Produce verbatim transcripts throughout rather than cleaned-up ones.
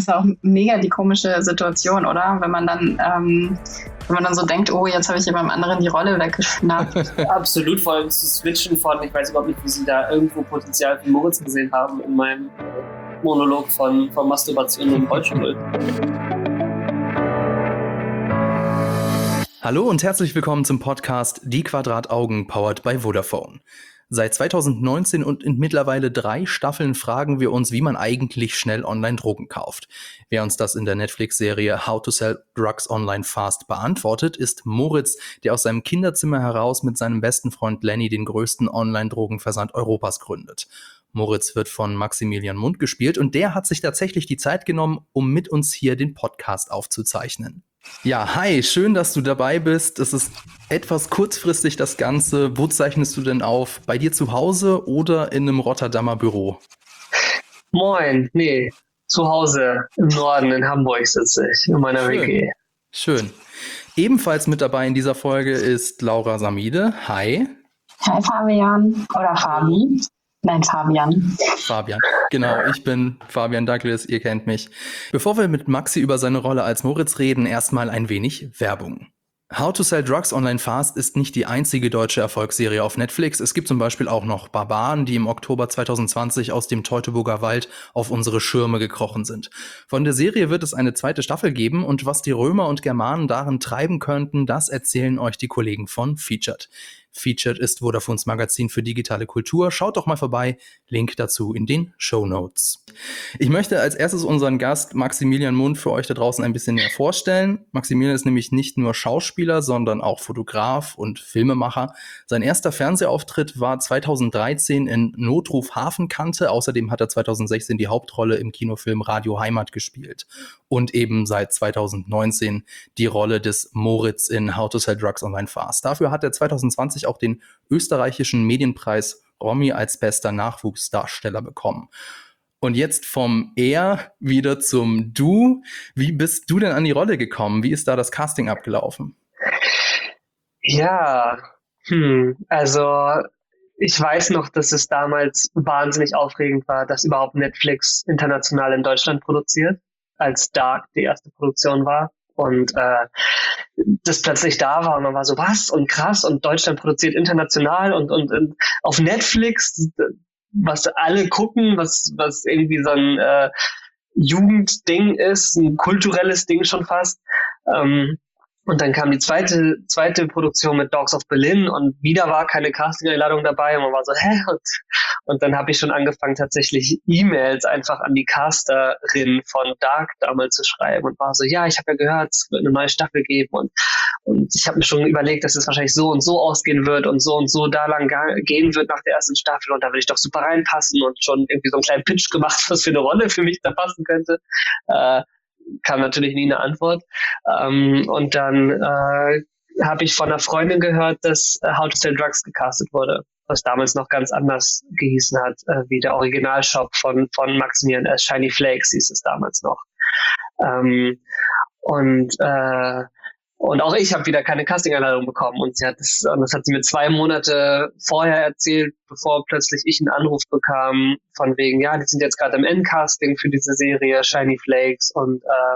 ist auch mega die komische Situation, oder? Wenn man dann, ähm, wenn man dann so denkt, oh, jetzt habe ich jemandem anderen die Rolle weggeschnappt. Absolut, vor allem zu switchen von, ich weiß überhaupt nicht, wie sie da irgendwo Potenzial für Moritz gesehen haben in meinem Monolog von, von Masturbation im Rollstuhl. Hallo und herzlich willkommen zum Podcast Die Quadrataugen, powered by Vodafone. Seit zweitausendneunzehn und in mittlerweile drei Staffeln fragen wir uns, wie man eigentlich schnell online Drogen kauft. Wer uns das in der Netflix-Serie How to Sell Drugs Online Fast beantwortet, ist Moritz, der aus seinem Kinderzimmer heraus mit seinem besten Freund Lenny den größten Online-Drogenversand Europas gründet. Moritz wird von Maximilian Mundt gespielt und der hat sich tatsächlich die Zeit genommen, um mit uns hier den Podcast aufzuzeichnen. Ja, hi, schön, dass du dabei bist. Es ist etwas kurzfristig das Ganze. Wo zeichnest du denn auf? Bei dir zu Hause oder in einem Rotterdamer Büro? Moin, nee, zu Hause im Norden in Hamburg sitze ich, in meiner Schön. W G. Schön. Ebenfalls mit dabei in dieser Folge ist Laura Samide. Hi. Hi Fabian oder Fabi. Nein, Fabian. Fabian, genau, ich bin Fabian Douglas, ihr kennt mich. Bevor wir mit Maxi über seine Rolle als Moritz reden, erstmal ein wenig Werbung. How to Sell Drugs Online Fast ist nicht die einzige deutsche Erfolgsserie auf Netflix. Es gibt zum Beispiel auch noch Barbaren, die im Oktober zweitausendzwanzig aus dem Teutoburger Wald auf unsere Schirme gekrochen sind. Von der Serie wird es eine zweite Staffel geben und was die Römer und Germanen darin treiben könnten, das erzählen euch die Kollegen von Featured. Featured ist Vodafones Magazin für digitale Kultur. Schaut doch mal vorbei. Link dazu in den Shownotes. Ich möchte als erstes unseren Gast Maximilian Mundt für euch da draußen ein bisschen näher vorstellen. Maximilian ist nämlich nicht nur Schauspieler, sondern auch Fotograf und Filmemacher. Sein erster Fernsehauftritt war zweitausenddreizehn in Notruf Hafenkante. Außerdem hat er zweitausendsechzehn die Hauptrolle im Kinofilm Radio Heimat gespielt. Und eben seit zweitausendneunzehn die Rolle des Moritz in How to Sell Drugs Online Fast. Dafür hat er zweitausendzwanzig auch den österreichischen Medienpreis Romy als bester Nachwuchsdarsteller bekommen. Und jetzt vom Er wieder zum Du. Wie bist du denn an die Rolle gekommen? Wie ist da das Casting abgelaufen? Ja, hm, also ich weiß noch, dass es damals wahnsinnig aufregend war, dass überhaupt Netflix international in Deutschland produziert, als Dark die erste Produktion war. Und äh, das plötzlich da war und man war so, was? Und krass, und Deutschland produziert international und, und, und auf Netflix, was alle gucken, was, was irgendwie so ein äh, Jugendding ist, ein kulturelles Ding schon fast. Ähm, und dann kam die zweite zweite Produktion mit Dogs of Berlin und wieder war keine Casting-Einladung dabei und man war so, hä? Und, und dann habe ich schon angefangen, tatsächlich E-Mails einfach an die Casterin von Dark damals zu schreiben und war so, ja, ich habe ja gehört, es wird eine neue Staffel geben und und ich habe mir schon überlegt, dass es wahrscheinlich so und so ausgehen wird und so und so da lang ga- gehen wird nach der ersten Staffel und da will ich doch super reinpassen und schon irgendwie so einen kleinen Pitch gemacht, was für eine Rolle für mich da passen könnte. Äh, kam natürlich nie eine Antwort. Ähm, und dann äh, habe ich von einer Freundin gehört, dass äh, How to Sell Drugs gecastet wurde, was damals noch ganz anders gehießen hat, äh, wie der Originalshop von, von Maximilian S. Shiny Flakes hieß es damals noch. Ähm, und äh, Und auch ich habe wieder keine Casting-Einladung bekommen. Und sie hat das, und das hat sie mir zwei Monate vorher erzählt, bevor plötzlich ich einen Anruf bekam von wegen, ja, die sind jetzt gerade im Endcasting für diese Serie Shiny Flakes und äh,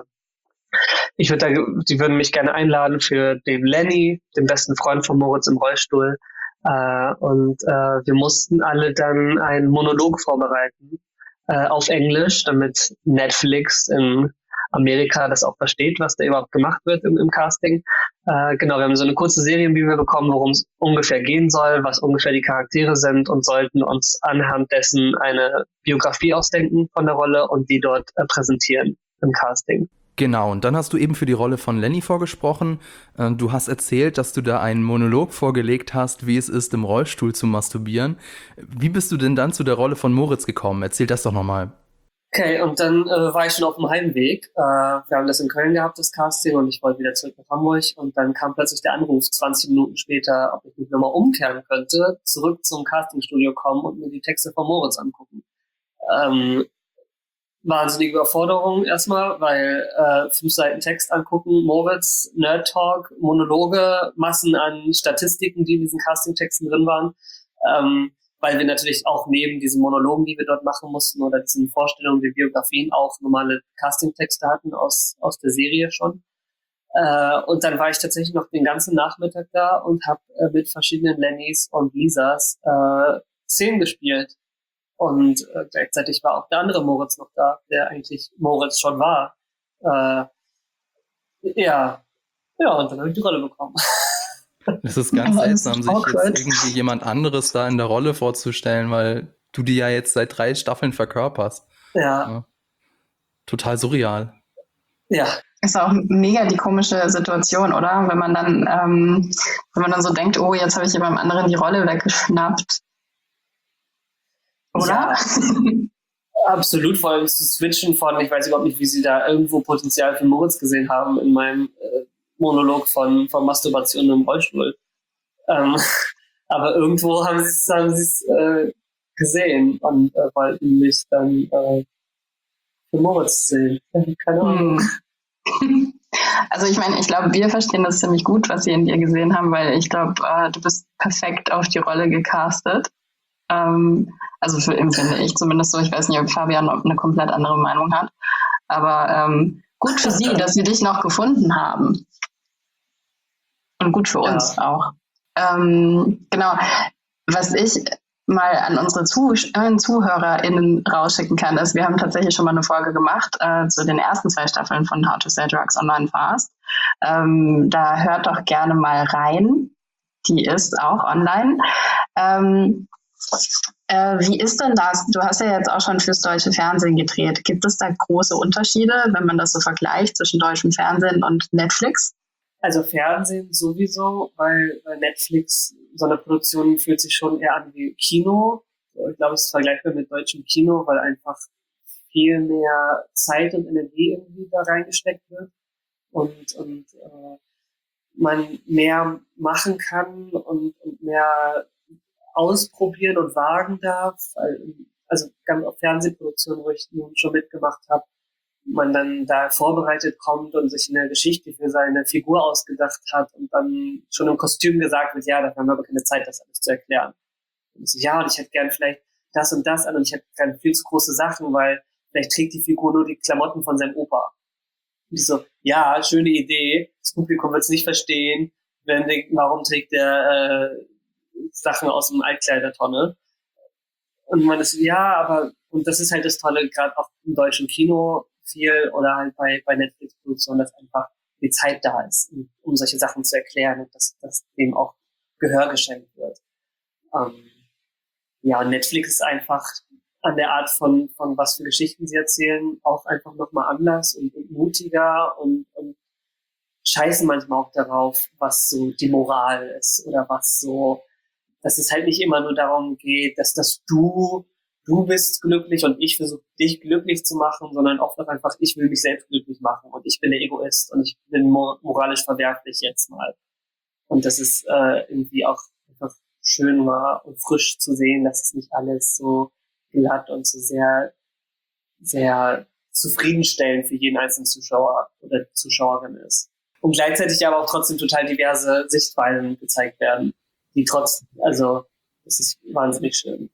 ich würde da, die würden mich gerne einladen für den Lenny, den besten Freund von Moritz im Rollstuhl. Äh, und äh, wir mussten alle dann einen Monolog vorbereiten äh, auf Englisch, damit Netflix in Amerika das auch versteht, was da überhaupt gemacht wird im, im Casting. Äh, genau, wir haben so eine kurze Serienbibel bekommen, worum es ungefähr gehen soll, was ungefähr die Charaktere sind und sollten uns anhand dessen eine Biografie ausdenken von der Rolle und die dort äh, präsentieren im Casting. Genau, und dann hast du eben für die Rolle von Lenny vorgesprochen. Du hast erzählt, dass du da einen Monolog vorgelegt hast, wie es ist, im Rollstuhl zu masturbieren. Wie bist du denn dann zu der Rolle von Moritz gekommen? Erzähl das doch nochmal. Okay, und dann äh, war ich schon auf dem Heimweg. Äh, wir haben das in Köln gehabt, das Casting, und ich wollte wieder zurück nach Hamburg. Und dann kam plötzlich der Anruf, zwanzig Minuten später, ob ich mich nochmal umkehren könnte, zurück zum Castingstudio kommen und mir die Texte von Moritz angucken. Ähm, wahnsinnige Überforderung erstmal, weil äh, fünf Seiten Text angucken, Moritz, Nerd Talk, Monologe, Massen an Statistiken, die in diesen Castingtexten drin waren. Ähm, weil wir natürlich auch neben diesen Monologen, die wir dort machen mussten oder diesen Vorstellungen wie Biografien auch normale Castingtexte hatten aus, aus der Serie schon. Äh, und dann war ich tatsächlich noch den ganzen Nachmittag da und habe äh, mit verschiedenen Lennys und Lisas äh, Szenen gespielt. Und äh, gleichzeitig war auch der andere Moritz noch da, der eigentlich Moritz schon war. Äh, ja, ja, und dann habe ich die Rolle bekommen. Es ist ganz Oh, das seltsam, ist sich awkward. jetzt irgendwie jemand anderes da in der Rolle vorzustellen, weil du die ja jetzt seit drei Staffeln verkörperst. Ja, Ja. Total surreal. ja, Ist auch mega die komische Situation, oder? Wenn man dann, ähm, wenn man dann so denkt, oh, jetzt habe ich jemandem anderen die Rolle weggeschnappt. Oder? Ja. Absolut, vor allem zu switchen von, ich weiß überhaupt nicht, wie sie da irgendwo Potenzial für Moritz gesehen haben in meinem äh, Monolog von, von Masturbation im Rollstuhl. Ähm, aber irgendwo haben sie es haben sie's, äh, gesehen und äh, wollten mich dann äh, für Moritz sehen. Keine Ahnung. Hm. Also ich meine, ich glaube, wir verstehen das ziemlich gut, was sie in dir gesehen haben, weil ich glaube, äh, du bist perfekt auf die Rolle gecastet. Ähm, also für empfinde ich zumindest so. Ich weiß nicht, ob Fabian eine komplett andere Meinung hat. Aber ähm, gut für sie, dass sie dich noch gefunden haben. Und gut für uns Ja. auch. Ähm, genau. Was ich mal an unsere Zuh- äh, ZuhörerInnen rausschicken kann, ist, wir haben tatsächlich schon mal eine Folge gemacht äh, zu den ersten zwei Staffeln von How to Sell Drugs Online Fast. Ähm, da hört doch gerne mal rein. Die ist auch online. Ähm, äh, wie ist denn das? Du hast ja jetzt auch schon fürs deutsche Fernsehen gedreht. Gibt es da große Unterschiede, wenn man das so vergleicht zwischen deutschem Fernsehen und Netflix? Also Fernsehen sowieso, weil, weil Netflix, so eine Produktion fühlt sich schon eher an wie Kino. Ich glaube, es ist vergleichbar mit deutschem Kino, weil einfach viel mehr Zeit und Energie irgendwie da reingesteckt wird und, und äh, man mehr machen kann und, und mehr ausprobieren und wagen darf. Also ganz auf Fernsehproduktionen, wo ich nun schon mitgemacht habe, man dann da vorbereitet kommt und sich eine Geschichte für seine Figur ausgedacht hat und dann schon im Kostüm gesagt wird, ja, dafür haben wir aber keine Zeit, das alles zu erklären. Und ich so, ja, und ich hätte gern vielleicht das und das an und ich hätte gern viel zu große Sachen, weil vielleicht trägt die Figur nur die Klamotten von seinem Opa. Und ich so, ja, schöne Idee, das Publikum wird es nicht verstehen, wenn denkt, warum trägt der äh, Sachen aus dem Altkleidertonne. Und man ist, ja, aber, und das ist halt das Tolle, gerade auch im deutschen Kino viel oder halt bei, bei Netflix-Produktionen, dass einfach die Zeit da ist, um, um solche Sachen zu erklären und dass, dass dem auch Gehör geschenkt wird. Ähm, ja, Netflix ist einfach an der Art von, von was für Geschichten sie erzählen, auch einfach nochmal anders und, und mutiger und, und scheißen manchmal auch darauf, was so die Moral ist oder was so, dass es halt nicht immer nur darum geht, dass das du, du bist glücklich und ich versuche dich glücklich zu machen, sondern oft auch einfach, ich will mich selbst glücklich machen und ich bin der Egoist und ich bin mor- moralisch verwerflich jetzt mal. Und das ist äh, irgendwie auch einfach schön war und frisch zu sehen, dass es nicht alles so glatt und so sehr, sehr zufriedenstellend für jeden einzelnen Zuschauer oder Zuschauerin ist. Und gleichzeitig aber auch trotzdem total diverse Sichtweisen gezeigt werden, die trotz, also das ist wahnsinnig schön.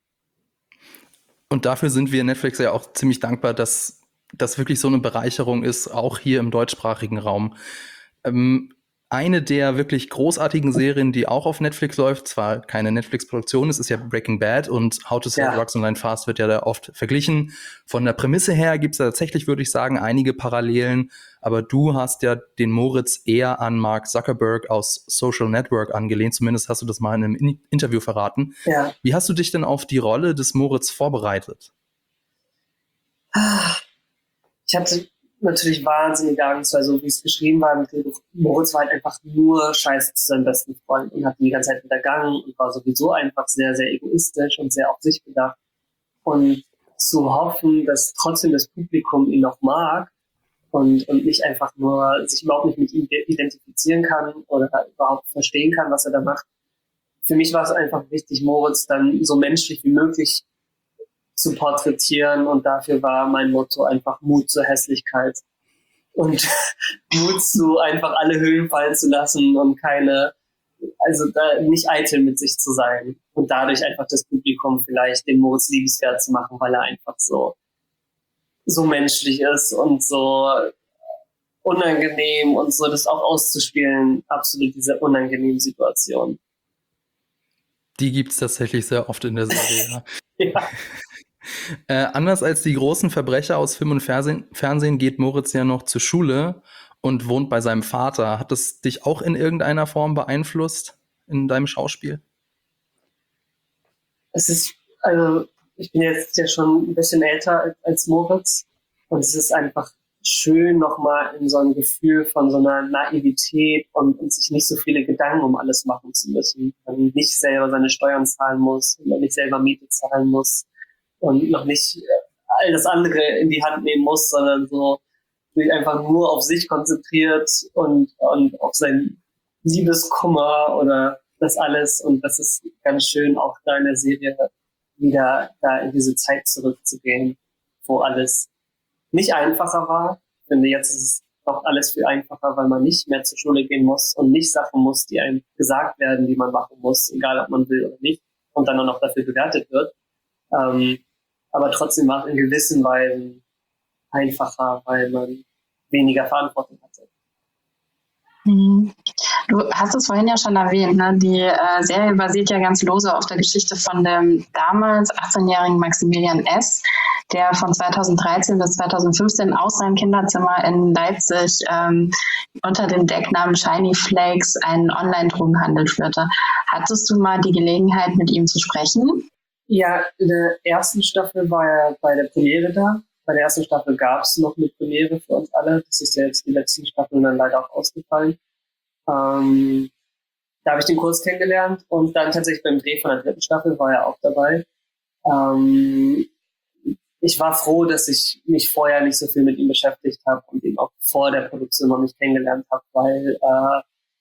Und dafür sind wir Netflix ja auch ziemlich dankbar, dass das wirklich so eine Bereicherung ist, auch hier im deutschsprachigen Raum. Ähm, eine der wirklich großartigen Serien, die auch auf Netflix läuft, zwar keine Netflix-Produktion, es ist ja Breaking Bad und How to Sell Ja. Drugs Online Fast wird ja da oft verglichen. Von der Prämisse her gibt es da tatsächlich, würde ich sagen, einige Parallelen, aber du hast ja den Moritz eher an Mark Zuckerberg aus Social Network angelehnt, zumindest hast du das mal in einem In- Interview verraten. Ja. Wie hast du dich denn auf die Rolle des Moritz vorbereitet? Ich hatte natürlich wahnsinnige Angst, weil so wie es geschrieben war im Drehbuch, Moritz war halt einfach nur scheiße zu seinem besten Freund und hat ihn die ganze Zeit hintergangen und war sowieso einfach sehr, sehr egoistisch und sehr auf sich bedacht. Und zu hoffen, dass trotzdem das Publikum ihn noch mag und, und nicht einfach nur sich überhaupt nicht mit ihm identifizieren kann oder überhaupt verstehen kann, was er da macht. Für mich war es einfach wichtig, Moritz dann so menschlich wie möglich zu porträtieren und dafür war mein Motto einfach Mut zur Hässlichkeit und Mut zu einfach alle Hüllen fallen zu lassen und keine also da nicht eitel mit sich zu sein und dadurch einfach das Publikum vielleicht den Moritz liebenswert zu machen, weil er einfach so, so menschlich ist und so unangenehm und so, das auch auszuspielen, absolut diese unangenehmen Situationen. Die gibt's tatsächlich sehr oft in der Serie. Ja. Äh, anders als die großen Verbrecher aus Film und Fernsehen, Fernsehen geht Moritz ja noch zur Schule und wohnt bei seinem Vater. Hat es dich auch in irgendeiner Form beeinflusst in deinem Schauspiel? Es ist, also ich bin jetzt ja schon ein bisschen älter als, als Moritz und es ist einfach schön, nochmal in so ein Gefühl von so einer Naivität und, und sich nicht so viele Gedanken um alles machen zu müssen. Man nicht selber seine Steuern zahlen muss, man nicht selber Miete zahlen muss und noch nicht all das andere in die Hand nehmen muss, sondern so sich einfach nur auf sich konzentriert und, und auf sein Liebeskummer oder das alles. Und das ist ganz schön, auch da in der Serie wieder da in diese Zeit zurückzugehen, wo alles nicht einfacher war. Ich finde, jetzt ist es doch alles viel einfacher, weil man nicht mehr zur Schule gehen muss und nicht Sachen muss, die einem gesagt werden, die man machen muss, egal ob man will oder nicht, und dann auch noch dafür bewertet wird. Ähm, aber trotzdem war es in gewissen Weisen einfacher, weil man weniger Verantwortung hatte. Du hast es vorhin ja schon erwähnt, ne? Die äh, Serie basiert ja ganz lose auf der Geschichte von dem damals achtzehnjährigen Maximilian S., der von zweitausenddreizehn bis zweitausendfünfzehn aus seinem Kinderzimmer in Leipzig ähm, unter dem Decknamen Shiny Flakes einen Online-Drogenhandel führte. Hattest du mal die Gelegenheit, mit ihm zu sprechen? Ja, in der ersten Staffel war er bei der Premiere da. Bei der ersten Staffel gab es noch eine Premiere für uns alle. Das ist ja jetzt die letzten Staffeln dann leider auch ausgefallen. Ähm, da habe ich den Kurs kennengelernt und dann tatsächlich beim Dreh von der dritten Staffel war er auch dabei. Ähm, ich war froh, dass ich mich vorher nicht so viel mit ihm beschäftigt habe und ihn auch vor der Produktion noch nicht kennengelernt habe, weil, äh,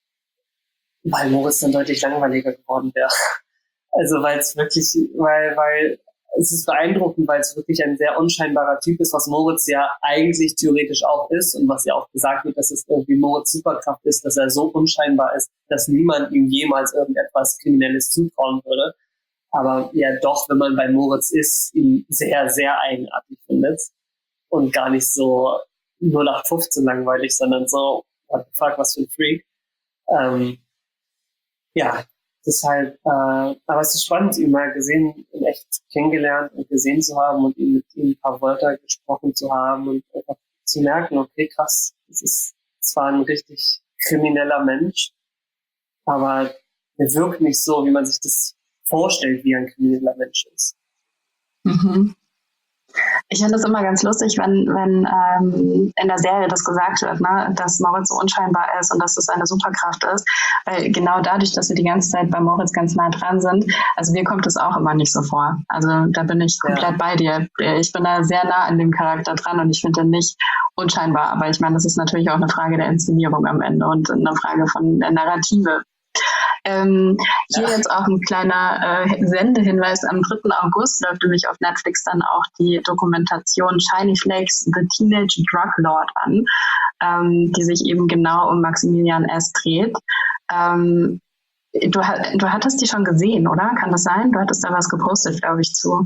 weil Moritz dann deutlich langweiliger geworden wäre. Also weil es wirklich, weil, weil es ist beeindruckend, weil es wirklich ein sehr unscheinbarer Typ ist, was Moritz ja eigentlich theoretisch auch ist und was ja auch gesagt wird, dass es irgendwie Moritz Superkraft ist, dass er so unscheinbar ist, dass niemand ihm jemals irgendetwas Kriminelles zutrauen würde. Aber ja doch, wenn man bei Moritz ist, ihn sehr, sehr eigenartig findet und gar nicht so null acht fünfzehn langweilig, sondern so, what the fuck, was für ein Freak. Ähm, ja, deshalb, äh, aber es ist spannend, ihn mal gesehen, in echt kennengelernt und gesehen zu haben und ihn mit ihm ein paar Wörter gesprochen zu haben und einfach zu merken, okay, krass, es ist zwar ein richtig krimineller Mensch, aber er wirkt nicht so, wie man sich das vorstellt, wie ein krimineller Mensch ist. Mhm. Ich finde es immer ganz lustig, wenn, wenn ähm, in der Serie das gesagt wird, ne, dass Moritz so unscheinbar ist und dass es eine Superkraft ist, weil genau dadurch, dass wir die ganze Zeit bei Moritz ganz nah dran sind, also mir kommt es auch immer nicht so vor. Also da bin ich komplett ja. bei dir. Ich bin da sehr nah an dem Charakter dran und ich finde ihn nicht unscheinbar, aber ich meine, das ist natürlich auch eine Frage der Inszenierung am Ende und eine Frage von der Narrative. Ähm, hier ja. jetzt auch ein kleiner äh, Sendehinweis. Am dritten August läuft nämlich auf Netflix dann auch die Dokumentation Shiny Flakes, The Teenage Drug Lord an, ähm, die sich eben genau um Maximilian S. dreht. Ähm, du, du hattest die schon gesehen, oder? Kann das sein? Du hattest da was gepostet, glaube ich, zu.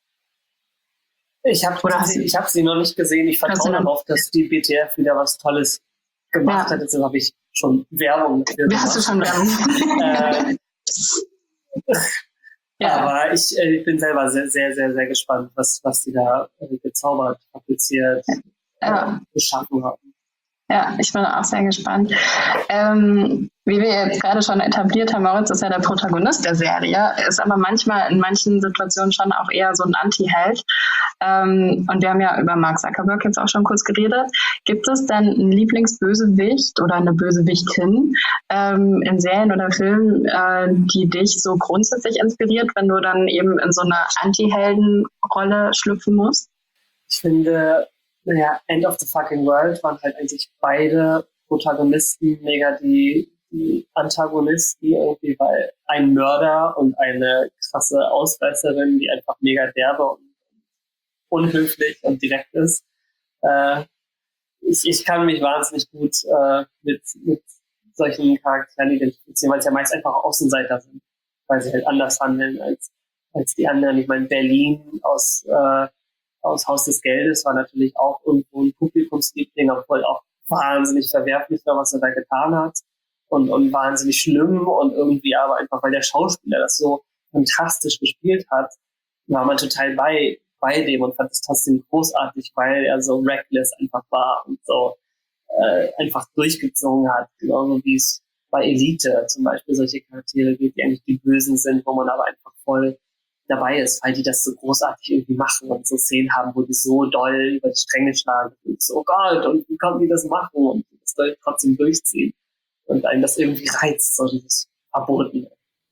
Ich habe ich hab sie noch nicht gesehen. Ich vertraue darauf, dass die B T F wieder was Tolles gemacht ja. hat. Deshalb habe ich schon Werbung dafür gemacht. Hast du schon Werbung? äh, ja. Aber ich, äh, ich bin selber sehr, sehr, sehr, sehr gespannt, was, was die da äh, gezaubert, fabriziert, ja. äh, geschaffen haben. Ja, ich bin auch sehr gespannt. Ähm, wie wir jetzt gerade schon etabliert haben, Moritz ist ja der Protagonist der Serie, ist aber manchmal in manchen Situationen schon auch eher so ein Anti-Held. Ähm, und wir haben ja über Mark Zuckerberg jetzt auch schon kurz geredet. Gibt es denn einen Lieblingsbösewicht oder eine Bösewichtin ähm, in Serien oder Filmen, äh, die dich so grundsätzlich inspiriert, wenn du dann eben in so eine Anti-Helden-Rolle schlüpfen musst? Ich finde, naja, End of the Fucking World waren halt eigentlich beide Protagonisten mega die, die Antagonisten irgendwie, weil ein Mörder und eine krasse Ausreißerin, die einfach mega derbe und unhöflich und direkt ist. Äh, ich, ich kann mich wahnsinnig gut äh, mit, mit solchen Charakteren identifizieren, weil es ja meist einfach Außenseiter sind, weil sie halt anders handeln als, als die anderen. Ich meine, Berlin aus, äh, aus Haus des Geldes war natürlich auch irgendwo ein Publikumsliebling, obwohl auch wahnsinnig verwerflich war, was er da getan hat und, und wahnsinnig schlimm und irgendwie aber einfach, weil der Schauspieler das so fantastisch gespielt hat, war man total bei, bei dem und fand es trotzdem großartig, weil er so reckless einfach war und so äh, einfach durchgezogen hat, genauso wie es bei Elite zum Beispiel solche Charaktere gibt, die eigentlich die Bösen sind, wo man aber einfach voll dabei ist, weil die das so großartig irgendwie machen und so Szenen haben, wo die so doll über die Stränge schlagen und so, oh Gott, und wie konnten die das machen und das soll trotzdem durchziehen und einen das irgendwie reizt, so dieses Verbotene.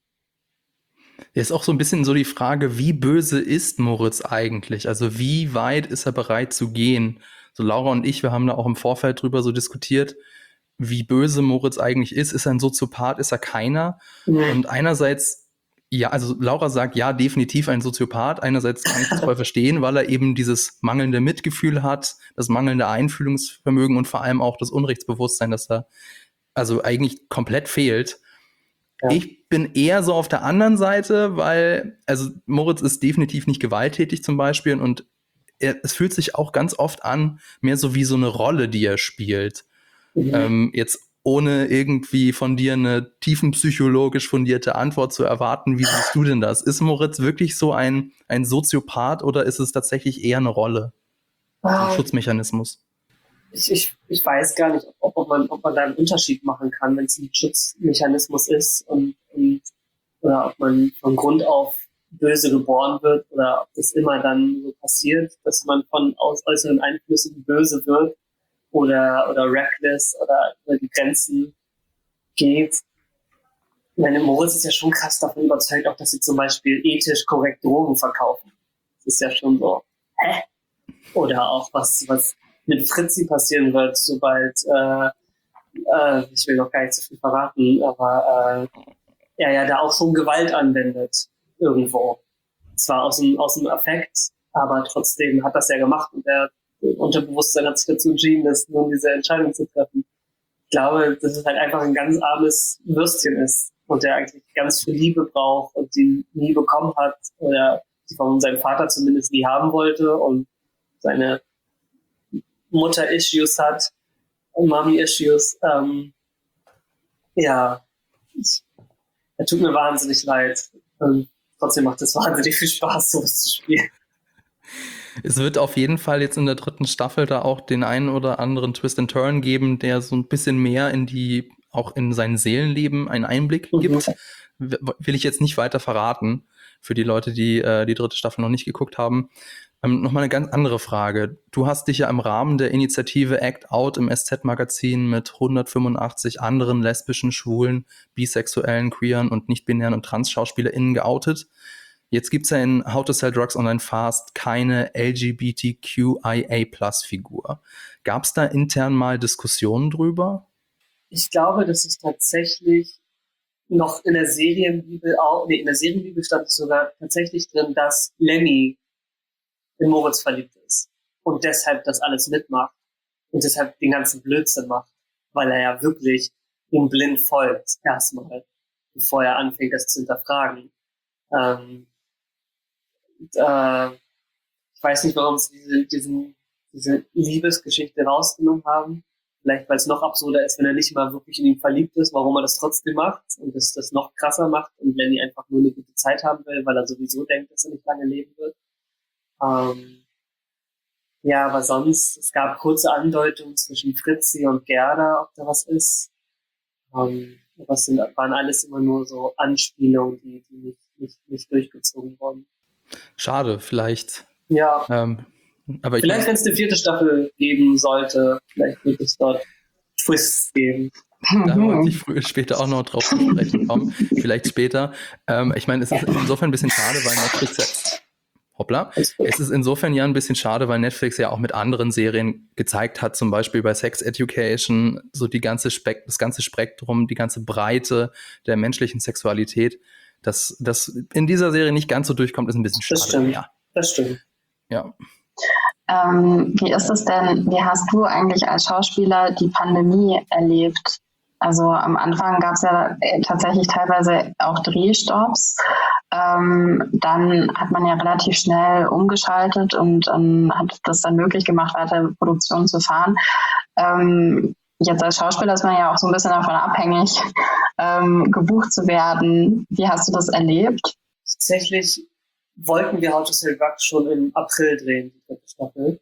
Ja, ist auch so ein bisschen so die Frage, wie böse ist Moritz eigentlich? Also wie weit ist er bereit zu gehen? So Laura und ich, wir haben da auch im Vorfeld drüber so diskutiert, wie böse Moritz eigentlich ist. Ist er ein Soziopath? Ist er keiner? Mhm. Und einerseits ja, also Laura sagt, ja, definitiv ein Soziopath. Einerseits kann ich das voll verstehen, weil er eben dieses mangelnde Mitgefühl hat, das mangelnde Einfühlungsvermögen und vor allem auch das Unrechtsbewusstsein, das er also eigentlich komplett fehlt. Ja. Ich bin eher so auf der anderen Seite, weil, also Moritz ist definitiv nicht gewalttätig zum Beispiel und er, es fühlt sich auch ganz oft an, mehr so wie so eine Rolle, die er spielt. Mhm. Ähm, jetzt ohne irgendwie von dir eine tiefenpsychologisch fundierte Antwort zu erwarten, wie siehst du denn das? Ist Moritz wirklich so ein, ein Soziopath oder ist es tatsächlich eher eine Rolle? Ein Oh. Schutzmechanismus? Ich, ich, ich weiß gar nicht, ob, ob, man, ob man da einen Unterschied machen kann, wenn es ein Schutzmechanismus ist und, und oder ob man von Grund auf böse geboren wird oder ob das immer dann so passiert, dass man von aus äußeren Einflüssen böse wird. Oder, oder reckless oder über die Grenzen geht. Meine Moritz ist ja schon krass davon überzeugt, auch dass sie zum Beispiel ethisch korrekt Drogen verkaufen. Das ist ja schon so, hä? Oder auch was, was mit Fritzi passieren wird, sobald, äh, äh, ich will noch gar nicht so viel verraten, aber äh, er ja da auch schon Gewalt anwendet, irgendwo. Zwar aus dem, aus dem Affekt, aber trotzdem hat das ja gemacht und er Unterbewusstsein hat sich dazu entschieden, das nun diese Entscheidung zu treffen. Ich glaube, dass es halt einfach ein ganz armes Würstchen ist und der eigentlich ganz viel Liebe braucht und die nie bekommen hat oder die von seinem Vater zumindest nie haben wollte und seine Mutter-Issues hat und Mami-Issues. Ähm, ja, ich, er tut mir wahnsinnig leid und trotzdem macht es wahnsinnig viel Spaß, sowas zu spielen. Es wird auf jeden Fall jetzt in der dritten Staffel da auch den einen oder anderen Twist and Turn geben, der so ein bisschen mehr in die, auch in sein Seelenleben einen Einblick mhm. gibt. Will ich jetzt nicht weiter verraten für die Leute, die äh, die dritte Staffel noch nicht geguckt haben. Ähm, Nochmal eine ganz andere Frage. Du hast dich ja im Rahmen der Initiative Act Out im S Z-Magazin mit hundertfünfundachtzig anderen lesbischen, schwulen, bisexuellen, queeren und nicht-binären und trans-SchauspielerInnen geoutet. Jetzt gibt's ja in How to Sell Drugs Online Fast keine L G B T Q I A Plus Figur. Gab's da intern mal Diskussionen drüber? Ich glaube, das ist tatsächlich noch in der Serienbibel auch, nee, in der Serienbibel stand es sogar tatsächlich drin, dass Lenny in Moritz verliebt ist und deshalb das alles mitmacht und deshalb den ganzen Blödsinn macht, weil er ja wirklich ihm blind folgt erstmal, bevor er anfängt, das zu hinterfragen. Ähm, und, äh, ich weiß nicht, warum sie diese, diesen, diese Liebesgeschichte rausgenommen haben. Vielleicht, weil es noch absurder ist, wenn er nicht mal wirklich in ihn verliebt ist, warum er das trotzdem macht und das, das noch krasser macht und Lenny einfach nur eine gute Zeit haben will, weil er sowieso denkt, dass er nicht lange leben wird. Ähm, ja, aber sonst, es gab kurze Andeutungen zwischen Fritzi und Gerda, ob da was ist. Ähm, das sind, waren alles immer nur so Anspielungen, die, die nicht, nicht, nicht durchgezogen wurden. Schade, vielleicht. Ja. Ähm, aber vielleicht, wenn es eine vierte Staffel geben sollte, vielleicht wird es dort Twists geben. Da wollte ich früher, später auch noch drauf zu sprechen kommen. Vielleicht später. Ähm, ich meine, es ist insofern ein bisschen schade, weil Netflix ja, hoppla, es ist insofern ja ein bisschen schade, weil Netflix ja auch mit anderen Serien gezeigt hat, zum Beispiel bei Sex Education, so die ganze Spek- das ganze Spektrum, die ganze Breite der menschlichen Sexualität. Dass das in dieser Serie nicht ganz so durchkommt, ist ein bisschen schade. Das stimmt, ja. das stimmt. Ja. Ähm, wie ist es denn, wie hast du eigentlich als Schauspieler die Pandemie erlebt? Also am Anfang gab es ja tatsächlich teilweise auch Drehstopps. Ähm, dann hat man ja relativ schnell umgeschaltet und ähm, hat das dann möglich gemacht, weiter Produktion zu fahren. Ähm, jetzt als Schauspieler ist man ja auch so ein bisschen davon abhängig, ähm, gebucht zu werden. Wie hast du das erlebt? Tatsächlich wollten wir How to Sell Drugs schon im April drehen, die dritte Staffel.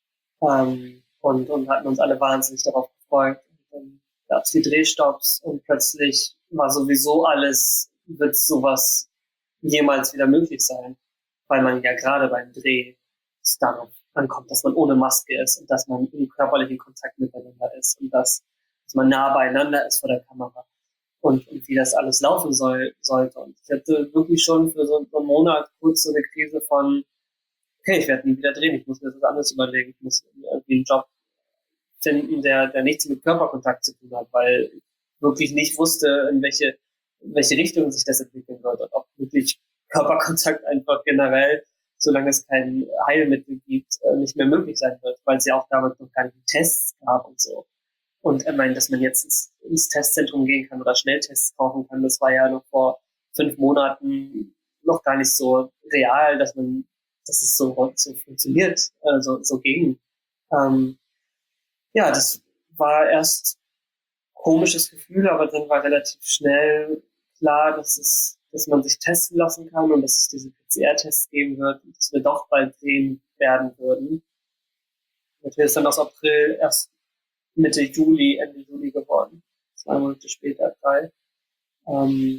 Ähm, und, und hatten uns alle wahnsinnig darauf gefreut. Dann gab es die Drehstopps und plötzlich war sowieso alles, wird sowas jemals wieder möglich sein, weil man ja gerade beim Dreh es darauf ankommt, dass man ohne Maske ist und dass man im körperlichen Kontakt miteinander ist und dass, dass man nah beieinander ist vor der Kamera und, und wie das alles laufen soll, sollte. Und ich hatte wirklich schon für so, so einen Monat kurz so eine Krise von, okay, ich werde nie wieder drehen, ich muss mir das anders überlegen, ich muss irgendwie einen Job finden, der, der nichts mit Körperkontakt zu tun hat, weil ich wirklich nicht wusste, in welche, in welche Richtung sich das entwickeln wird und ob wirklich Körperkontakt einfach generell, solange es kein Heilmittel gibt, nicht mehr möglich sein wird, weil es ja auch damals noch keine Tests gab und so. Und ich meine, dass man jetzt ins, ins Testzentrum gehen kann oder Schnelltests kaufen kann, das war ja noch vor fünf Monaten noch gar nicht so real, dass man, dass es so, so funktioniert, also so ging. Ähm, ja, das war erst komisches Gefühl, aber dann war relativ schnell klar, dass es, dass man sich testen lassen kann und dass es diese P C R-Tests geben wird und dass wir doch bald drehen werden würden. Natürlich ist dann aus April erst Mitte Juli, Ende Juli geworden. Zwei Monate später, drei. Ähm,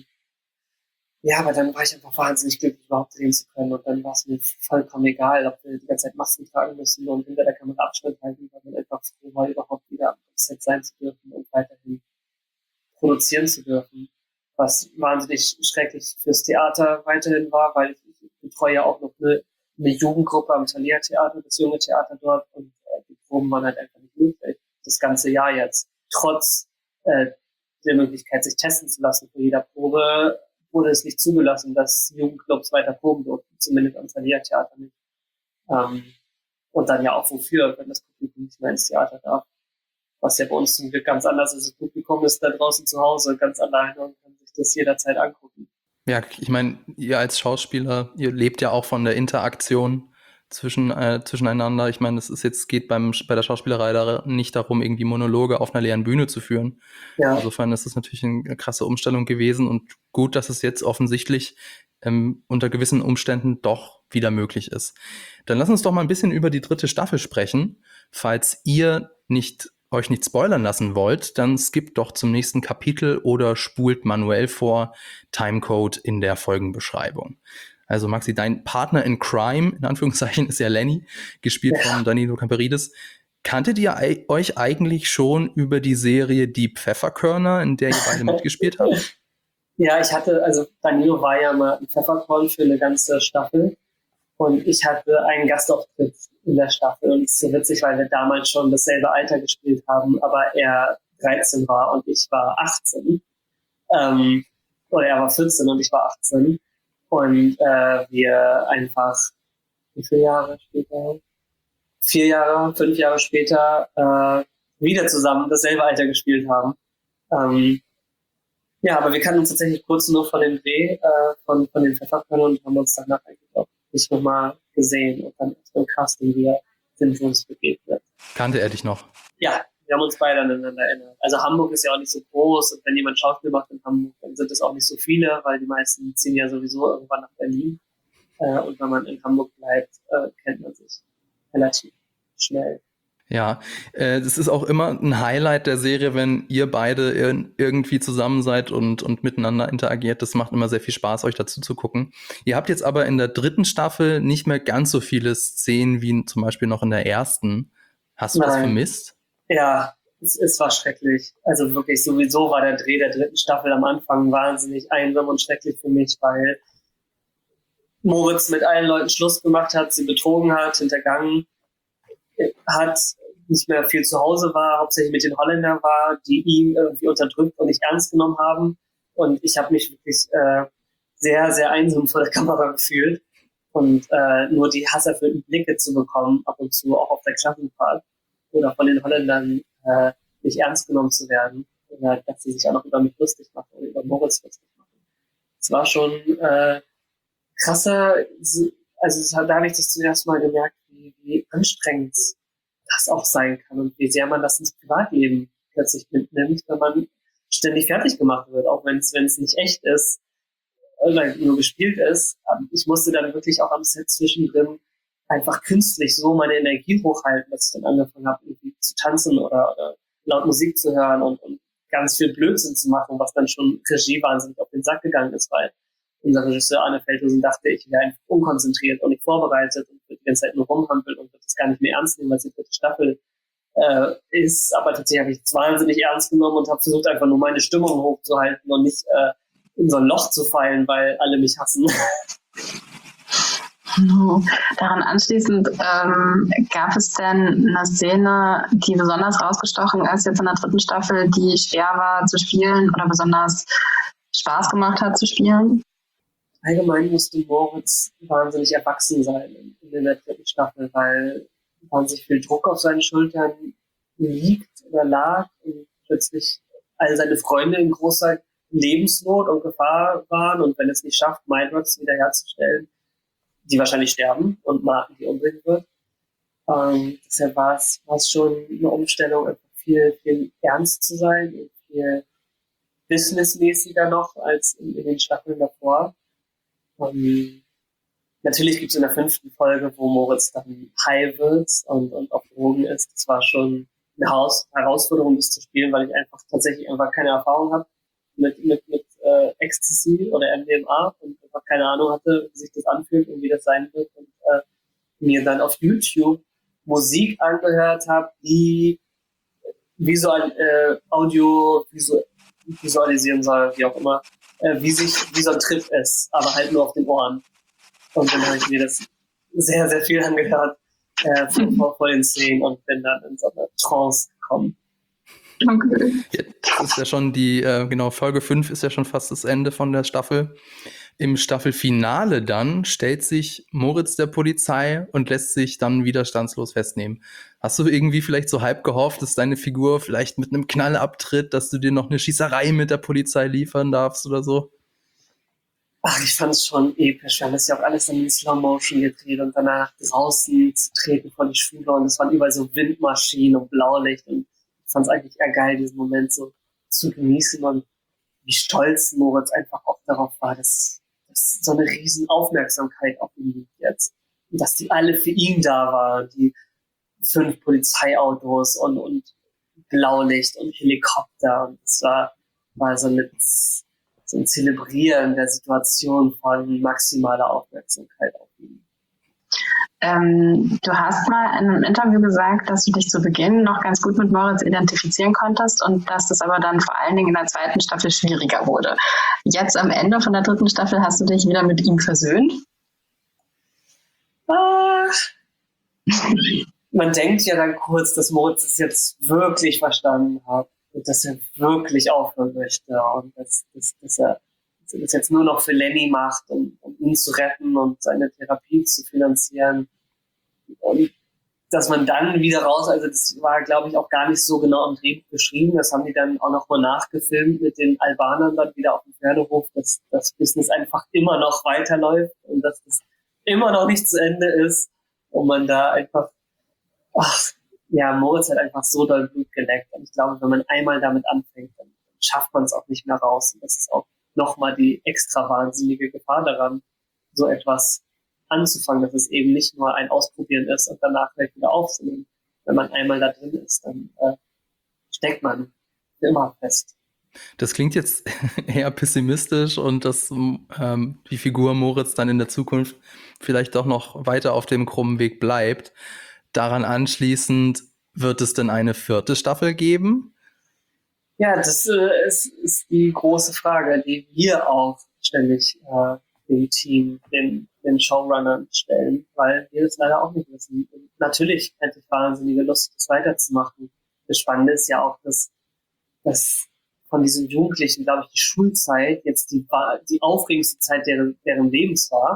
ja, aber dann war ich einfach wahnsinnig glücklich, überhaupt drehen zu können. Und dann war es mir vollkommen egal, ob wir die ganze Zeit Masken tragen müssen und hinter der Kamera Abstand halten, weil man einfach froh war, überhaupt wieder am Set sein zu dürfen und weiterhin produzieren zu dürfen. Was wahnsinnig schrecklich fürs Theater weiterhin war, weil ich, ich betreue ja auch noch eine, eine Jugendgruppe am Thalia Theater, das junge Theater dort, und äh, die Proben waren halt einfach nicht möglich. Das ganze Jahr jetzt. Trotz äh, der Möglichkeit, sich testen zu lassen für jeder Probe, wurde es nicht zugelassen, dass Jugendclubs weiter proben durften, zumindest am Thalia Theater nicht. Ähm, und dann ja auch wofür, wenn das Publikum nicht mehr ins Theater darf. Was ja bei uns zum Glück ganz anders ist. Das Publikum ist da draußen zu Hause ganz alleine und kann sich das jederzeit angucken. Ja, ich meine, ihr als Schauspieler, ihr lebt ja auch von der Interaktion zwischen äh, zwischeneinander. Ich meine, es ist jetzt geht beim bei der Schauspielerei da nicht darum, irgendwie Monologe auf einer leeren Bühne zu führen. Ja. Insofern ist es natürlich eine krasse Umstellung gewesen und gut, dass es jetzt offensichtlich ähm, unter gewissen Umständen doch wieder möglich ist. Dann lass uns doch mal ein bisschen über die dritte Staffel sprechen. Falls ihr nicht euch nicht spoilern lassen wollt, dann skippt doch zum nächsten Kapitel oder spult manuell vor. Timecode in der Folgenbeschreibung. Also Maxi, dein Partner in Crime, in Anführungszeichen, ist ja Lenny, gespielt ja. von Danilo Camperidis. Kanntet ihr e- euch eigentlich schon über die Serie Die Pfefferkörner, in der ihr beide mitgespielt habt? Ja, ich hatte, also Danilo war ja mal ein Pfefferkorn für eine ganze Staffel und ich hatte einen Gastauftritt in der Staffel und es ist so witzig, weil wir damals schon dasselbe Alter gespielt haben, aber er dreizehn war und ich war achtzehn. Ähm, oder er war vierzehn und ich war achtzehn. Und äh, wir einfach, wie viele Jahre später? Vier Jahre, fünf Jahre später äh, wieder zusammen dasselbe Alter gespielt haben. Ähm, ja, aber wir kannten uns tatsächlich kurz nur von dem Dreh, äh, von, von den Pfefferkörnern und haben uns danach eigentlich auch nicht nochmal gesehen. Und dann im Casting wieder sind wir uns begegnet. Kannte er dich noch? Ja, wir haben uns beide aneinander erinnert. Also Hamburg ist ja auch nicht so groß und wenn jemand Schauspiel macht in Hamburg, dann sind es auch nicht so viele, weil die meisten ziehen ja sowieso irgendwann nach Berlin. Äh, und wenn man in Hamburg bleibt, äh, kennt man sich relativ schnell. Ja, äh, das ist auch immer ein Highlight der Serie, wenn ihr beide ir- irgendwie zusammen seid und, und miteinander interagiert. Das macht immer sehr viel Spaß, euch dazu zu gucken. Ihr habt jetzt aber in der dritten Staffel nicht mehr ganz so viele Szenen wie zum Beispiel noch in der ersten. Hast du Nein. das vermisst? Ja, es, es war schrecklich. Also wirklich, sowieso war der Dreh der dritten Staffel am Anfang wahnsinnig einsam und schrecklich für mich, weil Moritz mit allen Leuten Schluss gemacht hat, sie betrogen hat, hintergangen hat, nicht mehr viel zu Hause war, hauptsächlich mit den Holländern war, die ihn irgendwie unterdrückt und nicht ernst genommen haben. Und ich habe mich wirklich äh, sehr, sehr einsam vor der Kamera gefühlt. Und äh, nur die hasserfüllten Blicke zu bekommen, ab und zu auch auf der Klassenfahrt oder von den Holländern äh, nicht ernst genommen zu werden oder dass sie sich auch noch über mich lustig machen oder über Moritz lustig machen. Es war schon äh, krasser, also da habe ich das zuerst mal gemerkt, wie, wie anstrengend das auch sein kann und wie sehr man das ins Privatleben plötzlich mitnimmt, wenn man ständig fertig gemacht wird, auch wenn es wenn es nicht echt ist oder nur gespielt ist. Ich musste dann wirklich auch am Set zwischendrin einfach künstlich so meine Energie hochhalten, dass ich dann angefangen habe, irgendwie zu tanzen oder, oder laut Musik zu hören und, und ganz viel Blödsinn zu machen, was dann schon Regie wahnsinnig auf den Sack gegangen ist, weil unser Regisseur Arne Feldhusen dachte, ich wäre einfach unkonzentriert und nicht vorbereitet und würde die ganze Zeit nur rumhampeln und würde das gar nicht mehr ernst nehmen, weil es die dritte Staffel äh, ist. Aber tatsächlich habe ich es wahnsinnig ernst genommen und habe versucht, einfach nur meine Stimmung hochzuhalten und nicht äh, in so ein Loch zu fallen, weil alle mich hassen. Daran anschließend, ähm, gab es denn eine Szene, die besonders rausgestochen ist jetzt in der dritten Staffel, die schwer war zu spielen oder besonders Spaß gemacht hat zu spielen? Allgemein musste Moritz wahnsinnig erwachsen sein in, in der dritten Staffel, weil wahnsinnig viel Druck auf seinen Schultern liegt oder lag und plötzlich all seine Freunde in großer Lebensnot und Gefahr waren und wenn es nicht schafft, Mindworks wiederherzustellen, die wahrscheinlich sterben und Martin die umbringen wird. Ähm, deshalb war es, war es schon eine Umstellung, einfach viel, viel ernst zu sein und viel businessmäßiger noch als in, in den Staffeln davor. Ähm, natürlich gibt es in der fünften Folge, wo Moritz dann high wird und, und auf Drogen ist. Das war schon eine Haus- Herausforderung, das zu spielen, weil ich einfach tatsächlich einfach keine Erfahrung habe mit, mit, mit äh, Ecstasy oder M D M A und einfach keine Ahnung hatte, wie sich das anfühlt und wie das sein wird. Und äh, mir dann auf YouTube Musik angehört habe, die visual, äh, Audio visu- visualisieren soll, wie auch immer, äh, wie sich wie so ein Trip ist, aber halt nur auf den Ohren. Und dann habe ich mir das sehr, sehr viel angehört äh, vor, vor den Szenen und bin dann in so eine Trance gekommen. Okay. Ja, das ist ja schon die, äh, genau, Folge fünf ist ja schon fast das Ende von der Staffel. Im Staffelfinale dann stellt sich Moritz der Polizei und lässt sich dann widerstandslos festnehmen. Hast du irgendwie vielleicht so halb gehofft, dass deine Figur vielleicht mit einem Knall abtritt, dass du dir noch eine Schießerei mit der Polizei liefern darfst oder so? Ach, ich fand es schon episch. Wir haben das ja auch alles dann in Slow Motion gedreht und danach draußen zu treten von der Schule und es waren überall so Windmaschinen und Blaulicht und ich fand es eigentlich eher geil, diesen Moment so zu genießen und wie stolz Moritz einfach auch darauf war, dass, dass so eine riesen Aufmerksamkeit auf ihn liegt jetzt. Und dass die alle für ihn da waren, die fünf Polizeiautos und, und Blaulicht und Helikopter. Und es war, war so, eine, so ein Zelebrieren der Situation von maximaler Aufmerksamkeit auf ihn. Ähm, du hast mal in einem Interview gesagt, dass du dich zu Beginn noch ganz gut mit Moritz identifizieren konntest und dass das aber dann vor allen Dingen in der zweiten Staffel schwieriger wurde. Jetzt am Ende von der dritten Staffel hast du dich wieder mit ihm versöhnt? Ah. Man denkt ja dann kurz, dass Moritz es jetzt wirklich verstanden hat und dass er wirklich aufhören möchte und dass, dass, dass er das jetzt nur noch für Lenny macht, um, um ihn zu retten und seine Therapie zu finanzieren. Und dass man dann wieder raus, also das war, glaube ich, auch gar nicht so genau im Drehbuch beschrieben. Das haben die dann auch nochmal nachgefilmt mit den Albanern dann wieder auf dem Pferdehof, dass das Business einfach immer noch weiterläuft und dass das immer noch nicht zu Ende ist und man da einfach, ach, ja, Moritz hat einfach so doll Blut geleckt. Und ich glaube, wenn man einmal damit anfängt, dann schafft man es auch nicht mehr raus. Und das ist auch nochmal die extra wahnsinnige Gefahr daran, so etwas anzufangen, dass es eben nicht nur ein Ausprobieren ist und danach wieder aufzunehmen. Wenn man einmal da drin ist, dann äh, steckt man immer fest. Das klingt jetzt eher pessimistisch und dass ähm, die Figur Moritz dann in der Zukunft vielleicht doch noch weiter auf dem krummen Weg bleibt. Daran anschließend, wird es denn eine vierte Staffel geben? Ja, das äh, ist, ist die große Frage, die wir auch ständig äh, dem Team, den, den Showrunnern stellen, weil wir das leider auch nicht wissen. Und natürlich hätte ich wahnsinnige Lust, das weiterzumachen. Das Spannende ist ja auch, dass, dass von diesen Jugendlichen, glaube ich, die Schulzeit jetzt die, die aufregendste Zeit deren, deren Lebens war.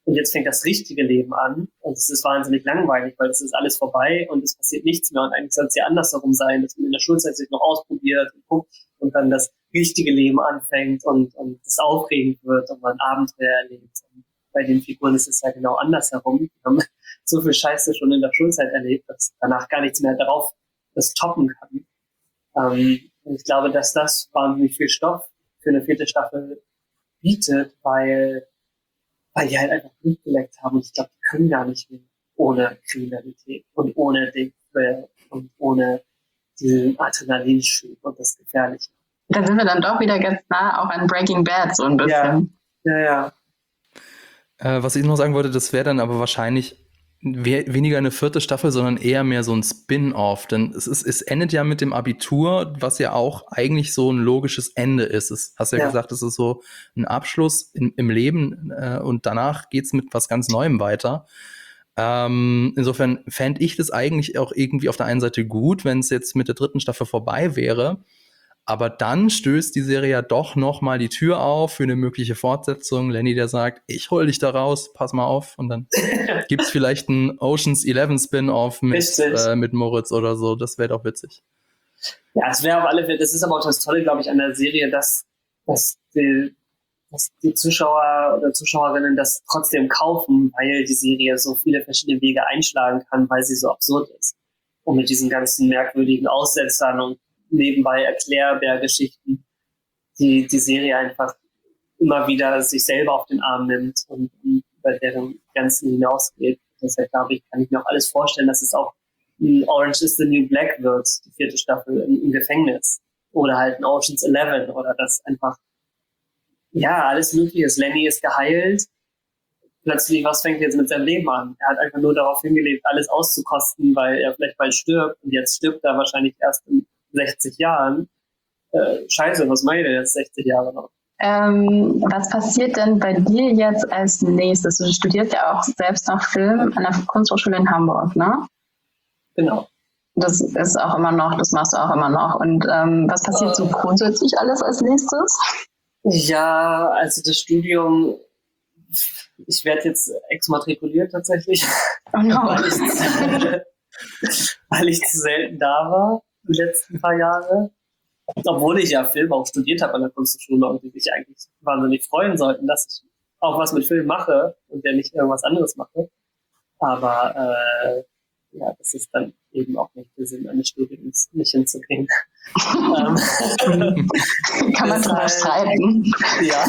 und jetzt fängt das richtige Leben an und es ist wahnsinnig langweilig, weil es ist alles vorbei und es passiert nichts mehr und eigentlich soll es ja andersherum sein, dass man in der Schulzeit sich noch ausprobiert und guckt und dann das richtige Leben anfängt und, und es aufregend wird und man Abenteuer erlebt. Und bei den Figuren ist es ja genau andersherum. Die haben so viel Scheiße schon in der Schulzeit erlebt, dass danach gar nichts mehr darauf das toppen kann. Ähm, und ich glaube, dass das wahnsinnig viel Stoff für eine vierte Staffel bietet, weil, weil die halt einfach Blut geleckt haben und ich glaube, die können gar nicht mehr ohne Kriminalität und ohne den Thrill und ohne diesen Adrenalinschub und das Gefährliche. Da sind wir dann doch wieder ganz nah auch an Breaking Bad so ein bisschen. Ja, ja, ja. Äh, was ich noch sagen wollte, das wäre dann aber wahrscheinlich we- weniger eine vierte Staffel, sondern eher mehr so ein Spin-off. Denn es, ist, es endet ja mit dem Abitur, was ja auch eigentlich so ein logisches Ende ist. Es hast ja, ja. gesagt, es ist so ein Abschluss in, im Leben äh, und danach geht's mit was ganz Neuem weiter. Ähm, insofern fände ich das eigentlich auch irgendwie auf der einen Seite gut, wenn es jetzt mit der dritten Staffel vorbei wäre. Aber dann stößt die Serie ja doch noch mal die Tür auf für eine mögliche Fortsetzung. Lenny, der sagt, ich hol dich da raus, pass mal auf. Und dann gibt's vielleicht einen Ocean's Eleven Spin-Off mit, äh, mit Moritz oder so. Das wäre doch witzig. Ja, es wäre auf alle Fälle, das ist aber auch das Tolle, glaube ich, an der Serie, dass, dass, die, dass die Zuschauer oder Zuschauerinnen das trotzdem kaufen, weil die Serie so viele verschiedene Wege einschlagen kann, weil sie so absurd ist. Und mit diesen ganzen merkwürdigen Aussetzern und nebenbei Erklärbär-Geschichten, die die Serie einfach immer wieder sich selber auf den Arm nimmt und, und über deren Grenzen hinausgeht. Deshalb glaube ich, kann ich mir auch alles vorstellen, dass es auch ein Orange is the New Black wird, die vierte Staffel im, im Gefängnis. Oder halt ein Ocean's Eleven oder das einfach, ja, alles mögliche ist. Lenny ist geheilt. Plötzlich, was fängt jetzt mit seinem Leben an? Er hat einfach nur darauf hingelebt, alles auszukosten, weil er vielleicht bald stirbt. Und jetzt stirbt er wahrscheinlich erst in sechzig Jahren. Äh, scheiße, was meine ich denn jetzt sechzig Jahre noch? Ähm, was passiert denn bei dir jetzt als nächstes? Du studierst ja auch selbst noch Film an der Kunsthochschule in Hamburg, ne? Genau. Das ist auch immer noch, das machst du auch immer noch. Und ähm, was passiert äh, so grundsätzlich alles als nächstes? Ja, also das Studium, ich werde jetzt exmatrikuliert tatsächlich, oh no. weil, ich zu, weil ich zu selten da war. Die letzten paar Jahre. Obwohl ich ja Film auch studiert habe an der Kunsthochschule und die sich eigentlich wahnsinnig freuen sollten, dass ich auch was mit Film mache und ja nicht irgendwas anderes mache. Aber äh, ja, das ist dann eben auch nicht der Sinn eines Studiums, nicht hinzukriegen. ähm, Kann man drüber streiten. Ja.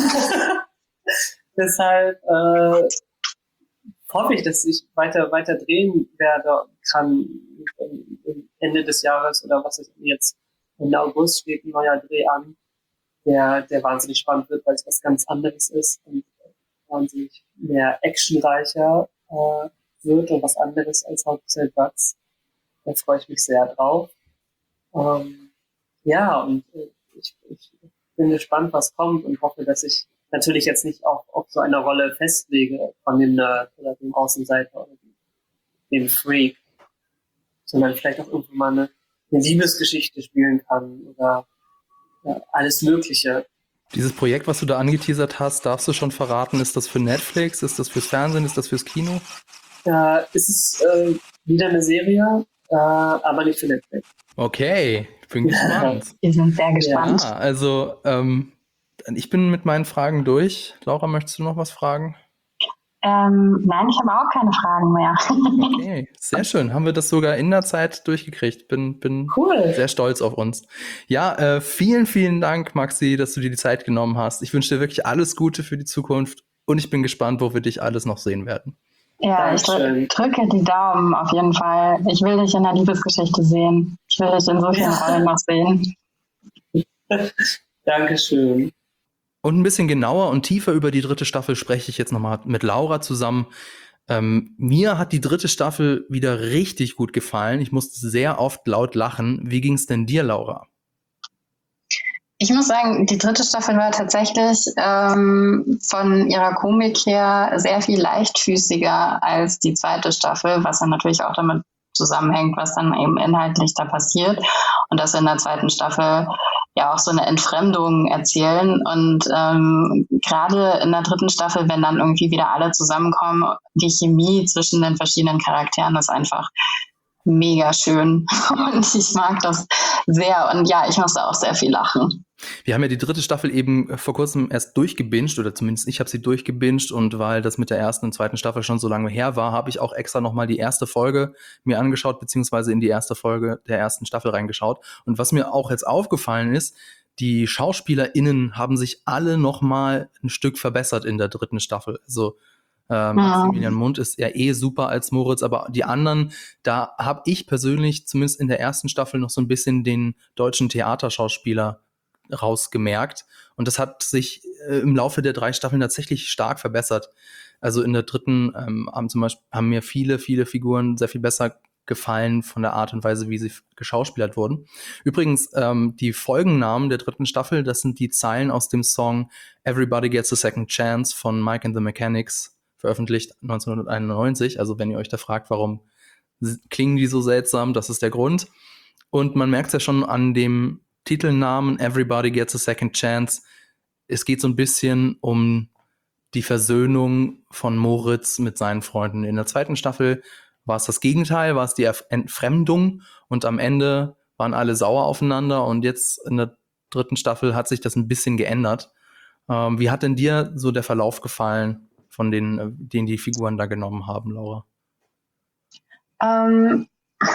Deshalb äh, hoffe ich, dass ich weiter, weiter drehen werde kann Ende des Jahres oder was ist jetzt Ende August steht ein neuer Dreh an, der, der wahnsinnig spannend wird, weil es was ganz anderes ist und wahnsinnig mehr actionreicher äh, wird und was anderes als How to Sell Drugs. Da freue ich mich sehr drauf. Ähm, ja, und ich, ich bin gespannt, was kommt und hoffe, dass ich natürlich jetzt nicht auf, auf so eine Rolle festlege von dem Nerd oder dem Außenseiter oder dem, dem Freak, sondern vielleicht auch irgendwann mal eine, eine Liebesgeschichte spielen kann oder ja, alles Mögliche. Dieses Projekt, was du da angeteasert hast, darfst du schon verraten, ist das für Netflix, ist das fürs Fernsehen, ist das fürs Kino? Ja, es ist äh, wieder eine Serie, äh, aber nicht für Netflix. Okay, ich bin gespannt. Wir sind sehr gespannt. Ja, also ähm, ich bin mit meinen Fragen durch. Laura, möchtest du noch was fragen? Ähm, nein, ich habe auch keine Fragen mehr. Okay, sehr schön. Haben wir das sogar in der Zeit durchgekriegt. Bin, bin cool. Sehr stolz auf uns. Ja, äh, vielen, vielen Dank, Maxi, dass du dir die Zeit genommen hast. Ich wünsche dir wirklich alles Gute für die Zukunft und ich bin gespannt, wo wir dich alles noch sehen werden. Ja, Dankeschön. Ich drücke die Daumen auf jeden Fall. Ich will dich in der Liebesgeschichte sehen. Ich will dich in so vielen ja. Rollen noch sehen. Dankeschön. Und ein bisschen genauer und tiefer über die dritte Staffel spreche ich jetzt nochmal mit Laura zusammen. Ähm, mir hat die dritte Staffel wieder richtig gut gefallen. Ich musste sehr oft laut lachen. Wie ging es denn dir, Laura? Ich muss sagen, die dritte Staffel war tatsächlich ähm, von ihrer Komik her sehr viel leichtfüßiger als die zweite Staffel, was dann natürlich auch damit zusammenhängt, was dann eben inhaltlich da passiert. Und dass in der zweiten Staffel ja auch so eine Entfremdung erzählen. Und ähm, gerade in der dritten Staffel, wenn dann irgendwie wieder alle zusammenkommen, die Chemie zwischen den verschiedenen Charakteren ist einfach mega schön. Und ich mag das sehr. Und ja, ich musste auch sehr viel lachen. Wir haben ja die dritte Staffel eben vor kurzem erst durchgebinged, oder zumindest ich habe sie durchgebinged, und weil das mit der ersten und zweiten Staffel schon so lange her war, habe ich auch extra nochmal die erste Folge mir angeschaut, beziehungsweise in die erste Folge der ersten Staffel reingeschaut. Und was mir auch jetzt aufgefallen ist, die SchauspielerInnen haben sich alle nochmal ein Stück verbessert in der dritten Staffel. Also äh, Maximilian Mundt ist ja eh super als Moritz, aber die anderen, da habe ich persönlich zumindest in der ersten Staffel noch so ein bisschen den deutschen Theaterschauspieler rausgemerkt. Und das hat sich äh, im Laufe der drei Staffeln tatsächlich stark verbessert. Also in der dritten ähm, haben zum Beispiel haben mir viele, viele Figuren sehr viel besser gefallen von der Art und Weise, wie sie geschauspielert wurden. Übrigens, ähm, die Folgennamen der dritten Staffel, das sind die Zeilen aus dem Song Everybody Gets a Second Chance von Mike and the Mechanics, veröffentlicht neunzehnhunderteinundneunzig. Also wenn ihr euch da fragt, warum klingen die so seltsam, das ist der Grund. Und man merkt es ja schon an dem Titelnamen Everybody Gets a Second Chance. Es geht so ein bisschen um die Versöhnung von Moritz mit seinen Freunden. In der zweiten Staffel war es das Gegenteil, war es die Entfremdung, und am Ende waren alle sauer aufeinander, und jetzt in der dritten Staffel hat sich das ein bisschen geändert. Ähm, wie hat denn dir so der Verlauf gefallen von den, den die Figuren da genommen haben, Laura? Ähm,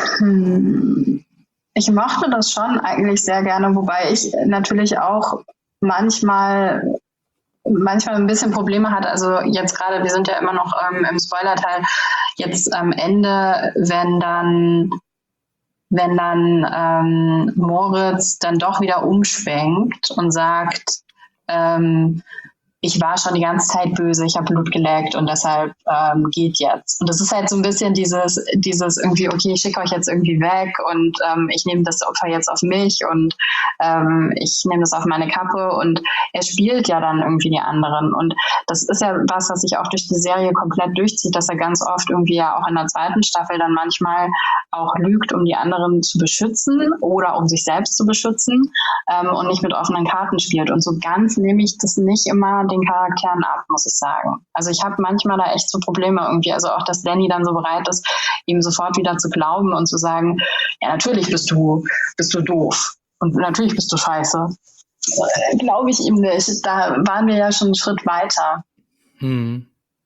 hm. Ich mochte das schon eigentlich sehr gerne, wobei ich natürlich auch manchmal manchmal ein bisschen Probleme hatte. Also jetzt gerade, wir sind ja immer noch ähm, im Spoilerteil, jetzt am Ende, wenn dann wenn dann ähm, Moritz dann doch wieder umschwenkt und sagt, ähm, ich war schon die ganze Zeit böse, ich habe Blut geleckt und deshalb ähm, geht jetzt. Und das ist halt so ein bisschen dieses, dieses irgendwie, okay, ich schicke euch jetzt irgendwie weg und ähm, ich nehme das Opfer jetzt auf mich und ähm, ich nehme das auf meine Kappe, und er spielt ja dann irgendwie die anderen. Und das ist ja was, was sich auch durch die Serie komplett durchzieht, dass er ganz oft irgendwie ja auch in der zweiten Staffel dann manchmal auch lügt, um die anderen zu beschützen oder um sich selbst zu beschützen ähm, und nicht mit offenen Karten spielt. Und so ganz nehme ich das nicht immer den Charakteren ab, muss ich sagen. Also ich habe manchmal da echt so Probleme irgendwie, also auch, dass Danny dann so bereit ist, ihm sofort wieder zu glauben und zu sagen, ja, natürlich bist du, bist du doof und natürlich bist du scheiße. Äh, Glaube ich ihm nicht. Da waren wir ja schon einen Schritt weiter. Hm.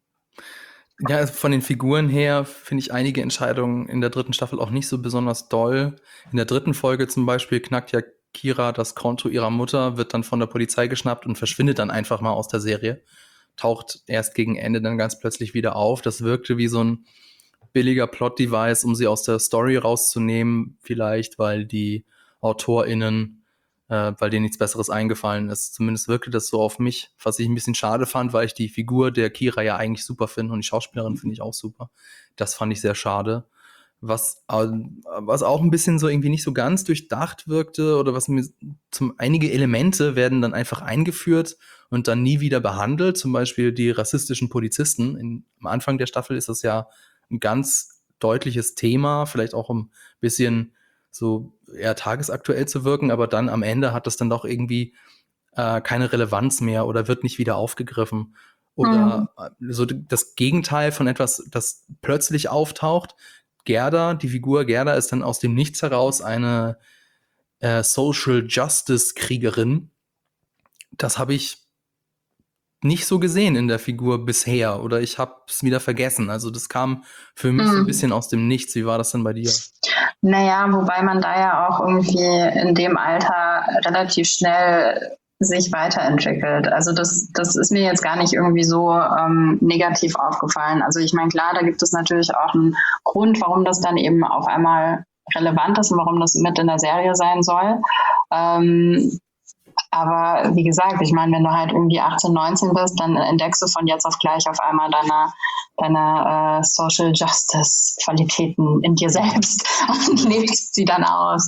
Ja, also von den Figuren her finde ich einige Entscheidungen in der dritten Staffel auch nicht so besonders doll. In der dritten Folge zum Beispiel knackt ja Kira das Konto ihrer Mutter, wird dann von der Polizei geschnappt und verschwindet dann einfach mal aus der Serie. Taucht erst gegen Ende dann ganz plötzlich wieder auf. Das wirkte wie so ein billiger Plot-Device, um sie aus der Story rauszunehmen, vielleicht, weil die AutorInnen, äh, weil denen nichts Besseres eingefallen ist. Zumindest wirkte das so auf mich, was ich ein bisschen schade fand, weil ich die Figur der Kira ja eigentlich super finde und die Schauspielerin finde ich auch super. Das fand ich sehr schade. Was, äh, was auch ein bisschen so irgendwie nicht so ganz durchdacht wirkte, oder was mir zum einige Elemente werden dann einfach eingeführt und dann nie wieder behandelt. Zum Beispiel die rassistischen Polizisten. In, am Anfang der Staffel ist das ja ein ganz deutliches Thema, vielleicht auch ein bisschen so eher tagesaktuell zu wirken, aber dann am Ende hat das dann doch irgendwie äh, keine Relevanz mehr oder wird nicht wieder aufgegriffen. Oder mhm. so das Gegenteil von etwas, das plötzlich auftaucht. Gerda, die Figur Gerda ist dann aus dem Nichts heraus eine äh, Social Justice Kriegerin. Das habe ich nicht so gesehen in der Figur bisher, oder ich habe es wieder vergessen. Also das kam für mich mm. so ein bisschen aus dem Nichts. Wie war das denn bei dir? Naja, wobei man da ja auch irgendwie in dem Alter relativ schnell sich weiterentwickelt. Also das, das ist mir jetzt gar nicht irgendwie so ähm, negativ aufgefallen. Also ich meine, klar, da gibt es natürlich auch einen Grund, warum das dann eben auf einmal relevant ist und warum das mit in der Serie sein soll. Ähm, aber wie gesagt, ich meine, wenn du halt irgendwie achtzehn, neunzehn bist, dann entdeckst du von jetzt auf gleich auf einmal deine, deine äh, Social Justice Qualitäten in dir selbst und lebst sie dann aus.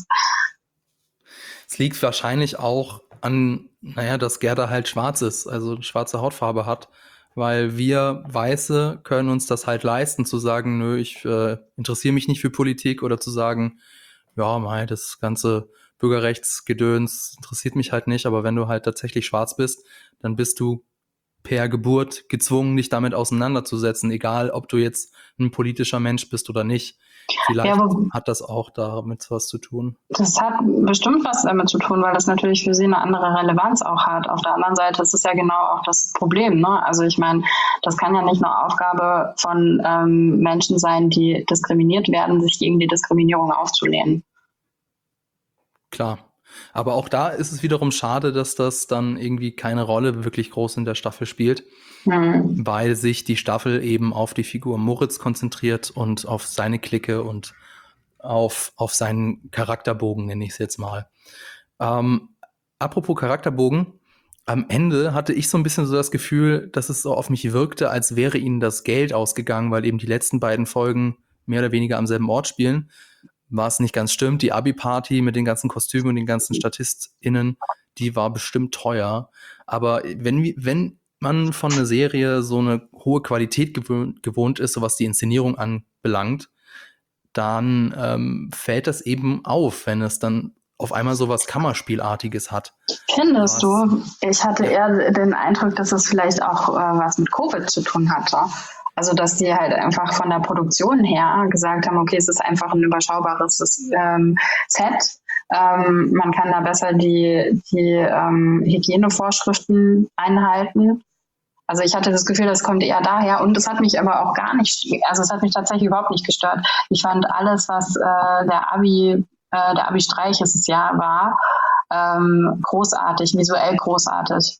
Es liegt wahrscheinlich auch an, naja, dass Gerda halt schwarz ist, also schwarze Hautfarbe hat, weil wir Weiße können uns das halt leisten, zu sagen, nö, ich äh, interessiere mich nicht für Politik, oder zu sagen, ja, mei, das ganze Bürgerrechtsgedöns interessiert mich halt nicht, aber wenn du halt tatsächlich schwarz bist, dann bist du per Geburt gezwungen, dich damit auseinanderzusetzen, egal ob du jetzt ein politischer Mensch bist oder nicht. Vielleicht Ja, aber hat das auch damit was zu tun. das hat bestimmt was damit zu tun, weil das natürlich für sie eine andere Relevanz auch hat. Auf der anderen Seite ist es ja genau auch das Problem, ne? Also ich meine, das kann ja nicht nur Aufgabe von ähm, Menschen sein, die diskriminiert werden, sich gegen die Diskriminierung aufzulehnen. Klar. Aber auch da ist es wiederum schade, dass das dann irgendwie keine Rolle wirklich groß in der Staffel spielt, Hm. weil sich die Staffel eben auf die Figur Moritz konzentriert und auf seine Clique und auf, auf seinen Charakterbogen, nenne ich es jetzt mal. Ähm, apropos Charakterbogen, am Ende hatte ich so ein bisschen so das Gefühl, dass es so auf mich wirkte, als wäre ihnen das Geld ausgegangen, weil eben die letzten beiden Folgen mehr oder weniger am selben Ort spielen. Was nicht ganz stimmt, die Abi-Party mit den ganzen Kostümen und den ganzen StatistInnen, die war bestimmt teuer. Aber wenn, wenn man von einer Serie so eine hohe Qualität gewöhnt, gewohnt ist, so was die Inszenierung anbelangt, dann ähm, fällt das eben auf, wenn es dann auf einmal so was Kammerspielartiges hat. Findest Was- du? Ich hatte Ja. eher den Eindruck, dass es vielleicht auch äh, was mit Covid zu tun hatte. Also, dass die halt einfach von der Produktion her gesagt haben, okay, es ist einfach ein überschaubares ähm, Set. Ähm, man kann da besser die, die ähm, Hygienevorschriften einhalten. Also ich hatte das Gefühl, das kommt eher daher, und es hat mich aber auch gar nicht, also es hat mich tatsächlich überhaupt nicht gestört. Ich fand alles, was äh, der Abi, äh, der Abi-Streich ist es ja war, ähm, großartig, visuell großartig.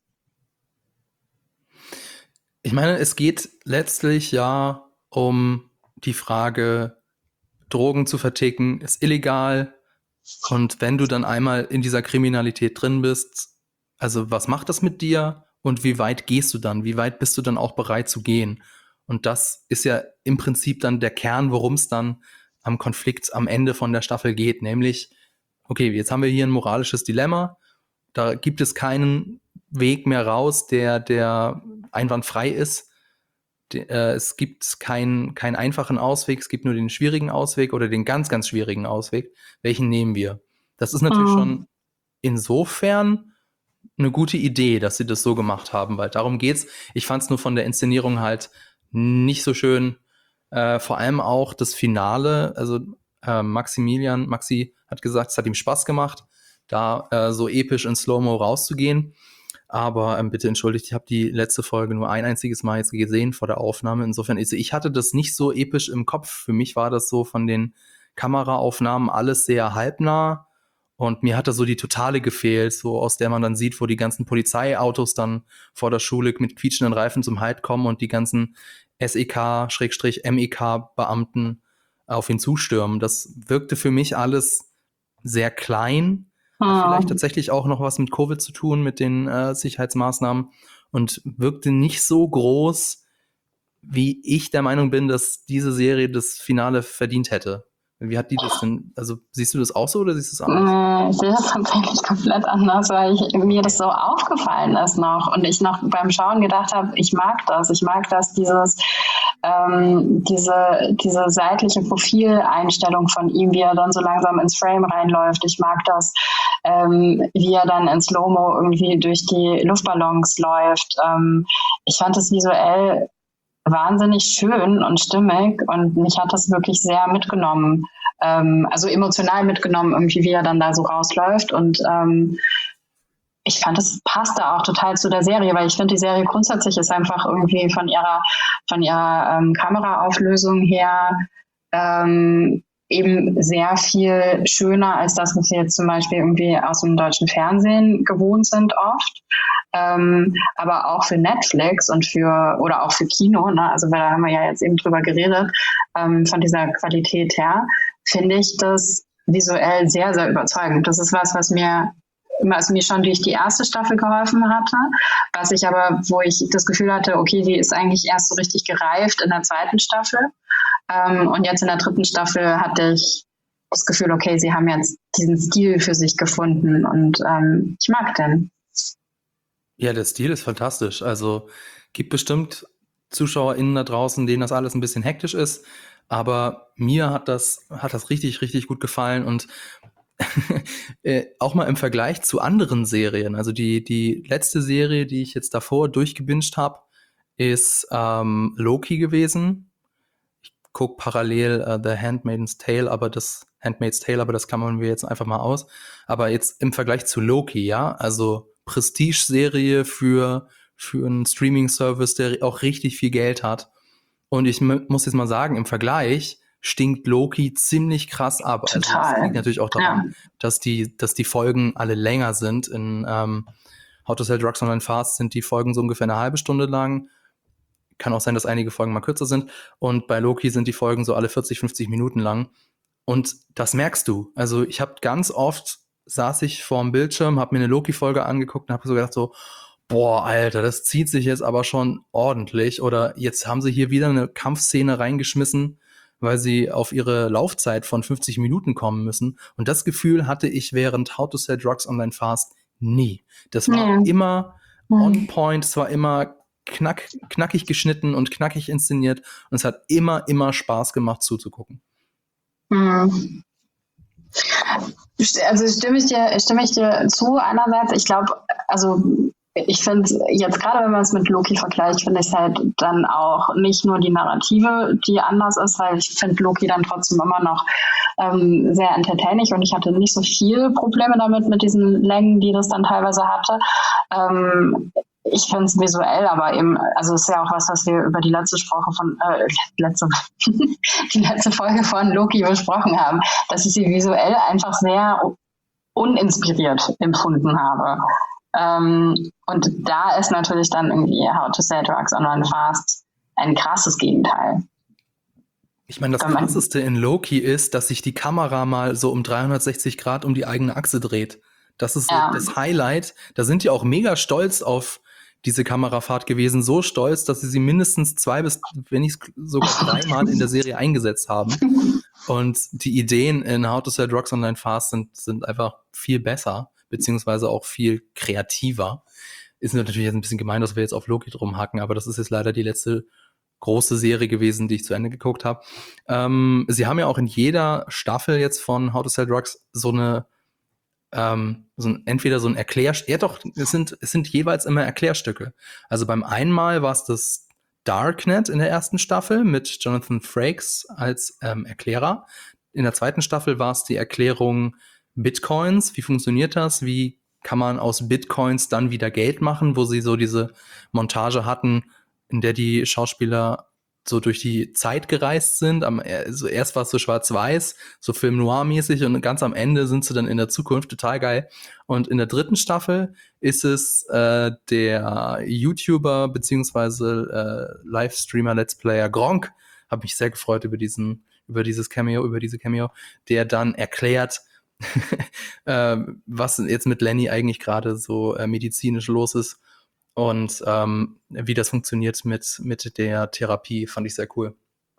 Ich meine, es geht letztlich ja um die Frage, Drogen zu verticken ist illegal. Und wenn du dann einmal in dieser Kriminalität drin bist, also was macht das mit dir und wie weit gehst du dann? Wie weit bist du dann auch bereit zu gehen? Und das ist ja im Prinzip dann der Kern, worum es dann am Konflikt am Ende von der Staffel geht. Nämlich, okay, jetzt haben wir hier ein moralisches Dilemma. Da gibt es keinen Weg mehr raus, der, der einwandfrei ist. De, äh, es gibt keinen keinen einfachen Ausweg, es gibt nur den schwierigen Ausweg oder den ganz, ganz schwierigen Ausweg. Welchen nehmen wir? Das ist natürlich Mhm. schon insofern eine gute Idee, dass sie das so gemacht haben, weil darum geht's. Ich fand es nur von der Inszenierung halt nicht so schön. Äh, vor allem auch das Finale, also äh, Maximilian, Maxi hat gesagt, es hat ihm Spaß gemacht, da äh, so episch in Slow-Mo rauszugehen. Aber ähm, bitte entschuldigt, ich habe die letzte Folge nur ein einziges Mal jetzt gesehen vor der Aufnahme. Insofern, also ich hatte das nicht so episch im Kopf. Für mich war das so von den Kameraaufnahmen alles sehr halbnah. Und mir hat da so die Totale gefehlt, so aus der man dann sieht, wo die ganzen Polizeiautos dann vor der Schule mit quietschenden Reifen zum Halt kommen und die ganzen S E K-M E K-Beamten auf ihn zustürmen. Das wirkte für mich alles sehr klein. Hat vielleicht tatsächlich auch noch was mit Covid zu tun, mit den äh, Sicherheitsmaßnahmen, und wirkte nicht so groß, wie ich der Meinung bin, dass diese Serie das Finale verdient hätte. Wie hat die das denn? Also siehst du das auch so oder siehst du es anders? Nee, ich sehe das tatsächlich komplett anders, weil ich, mir das so aufgefallen ist noch und ich noch beim Schauen gedacht habe, ich mag das. Ich mag das, dieses, ähm, diese, diese seitliche Profileinstellung von ihm, wie er dann so langsam ins Frame reinläuft. Ich mag das, ähm, wie er dann in Slow-Mo irgendwie durch die Luftballons läuft. Ähm, ich fand es visuell wahnsinnig schön und stimmig und mich hat das wirklich sehr mitgenommen, ähm, also emotional mitgenommen, irgendwie wie er dann da so rausläuft, und ähm, ich fand, es passte auch total zu der Serie, weil ich finde, die Serie grundsätzlich ist einfach irgendwie von ihrer, von ihrer ähm, Kameraauflösung her ähm, eben sehr viel schöner als das, was wir jetzt zum Beispiel irgendwie aus dem deutschen Fernsehen gewohnt sind oft. Ähm, aber auch für Netflix und für, oder auch für Kino, ne? Also da haben wir ja jetzt eben drüber geredet, ähm, von dieser Qualität her, finde ich das visuell sehr, sehr überzeugend. Das ist was, was mir was mir schon durch die erste Staffel geholfen hatte, was ich aber, wo ich das Gefühl hatte, okay, die ist eigentlich erst so richtig gereift in der zweiten Staffel. Ähm, und jetzt in der dritten Staffel hatte ich das Gefühl, okay, sie haben jetzt diesen Stil für sich gefunden und ähm, ich mag den. Ja, der Stil ist fantastisch. Also gibt bestimmt ZuschauerInnen da draußen, denen das alles ein bisschen hektisch ist, aber mir hat das, hat das richtig, richtig gut gefallen, und äh, auch mal im Vergleich zu anderen Serien. Also die, die letzte Serie, die ich jetzt davor durchgebinged habe, ist ähm, Loki gewesen. Ich gucke parallel äh, The Handmaid's Tale, aber das Handmaid's Tale, aber das klammern wir jetzt einfach mal aus. Aber jetzt im Vergleich zu Loki, ja, also Prestige-Serie für, für einen Streaming-Service, der auch richtig viel Geld hat. Und ich m- muss jetzt mal sagen, im Vergleich stinkt Loki ziemlich krass ab. Total. Also das liegt natürlich auch daran, Ja. dass die, dass die Folgen alle länger sind. In ähm, How to Sell Drugs Online Fast sind die Folgen so ungefähr eine halbe Stunde lang. Kann auch sein, dass einige Folgen mal kürzer sind. Und bei Loki sind die Folgen so alle vierzig, fünfzig Minuten lang. Und das merkst du. Also ich habe ganz oft, saß ich vorm Bildschirm, habe mir eine Loki-Folge angeguckt und habe so gedacht so, boah, Alter, das zieht sich jetzt aber schon ordentlich. Oder jetzt haben sie hier wieder eine Kampfszene reingeschmissen, weil sie auf ihre Laufzeit von fünfzig Minuten kommen müssen. Und das Gefühl hatte ich während How to Sell Drugs Online Fast nie. Das war Nee. immer Mhm. on point, es war immer knack, knackig geschnitten und knackig inszeniert. Und es hat immer, immer Spaß gemacht zuzugucken. Hm. Also stimme ich dir, stimme ich dir zu einerseits. Ich glaube, also ich finde jetzt gerade, wenn man es mit Loki vergleicht, finde ich es halt dann auch nicht nur die Narrative, die anders ist, weil ich finde Loki dann trotzdem immer noch ähm, sehr entertaining und ich hatte nicht so viel Probleme damit, mit diesen Längen, die das dann teilweise hatte. Ähm, Ich finde es visuell, aber eben, also es ist ja auch was, was wir über die letzte Sprache von, äh, letzte, die letzte Folge von Loki besprochen haben, dass ich sie visuell einfach sehr uninspiriert empfunden habe. Ähm, und da ist natürlich dann irgendwie How to Sell Drugs Online Fast ein krasses Gegenteil. Ich meine, das Wenn man- Krasseste in Loki ist, dass sich die Kamera mal so um dreihundertsechzig Grad um die eigene Achse dreht. Das ist so Ja. das Highlight. Da sind die auch mega stolz auf diese Kamerafahrt gewesen. So stolz, dass sie sie mindestens zwei bis, wenn nicht sogar dreimal in der Serie eingesetzt haben. Und die Ideen in How to Sell Drugs Online Fast sind, sind einfach viel besser, beziehungsweise auch viel kreativer. Ist natürlich jetzt ein bisschen gemein, dass wir jetzt auf Loki drum hacken, aber das ist jetzt leider die letzte große Serie gewesen, die ich zu Ende geguckt habe. Ähm, sie haben ja auch in jeder Staffel jetzt von How to Sell Drugs so eine ähm, so ein, entweder so ein Erklär... Ja doch, es sind, es sind jeweils immer Erklärstücke. Also beim einen Mal war es das Darknet in der ersten Staffel mit Jonathan Frakes als ähm, Erklärer. In der zweiten Staffel war es die Erklärung Bitcoins. Wie funktioniert das? Wie kann man aus Bitcoins dann wieder Geld machen? Wo sie so diese Montage hatten, in der die Schauspieler so durch die Zeit gereist sind. Am, also erst war es so schwarz-weiß, so Film Noir-mäßig und ganz am Ende sind sie dann in der Zukunft, total geil. Und in der dritten Staffel ist es äh, der YouTuber beziehungsweise äh, Livestreamer, Let's Player Gronk, habe mich sehr gefreut über diesen, über dieses Cameo, über diese Cameo, der dann erklärt, äh, was jetzt mit Lenny eigentlich gerade so äh, medizinisch los ist. Und ähm, wie das funktioniert mit, mit der Therapie, fand ich sehr cool.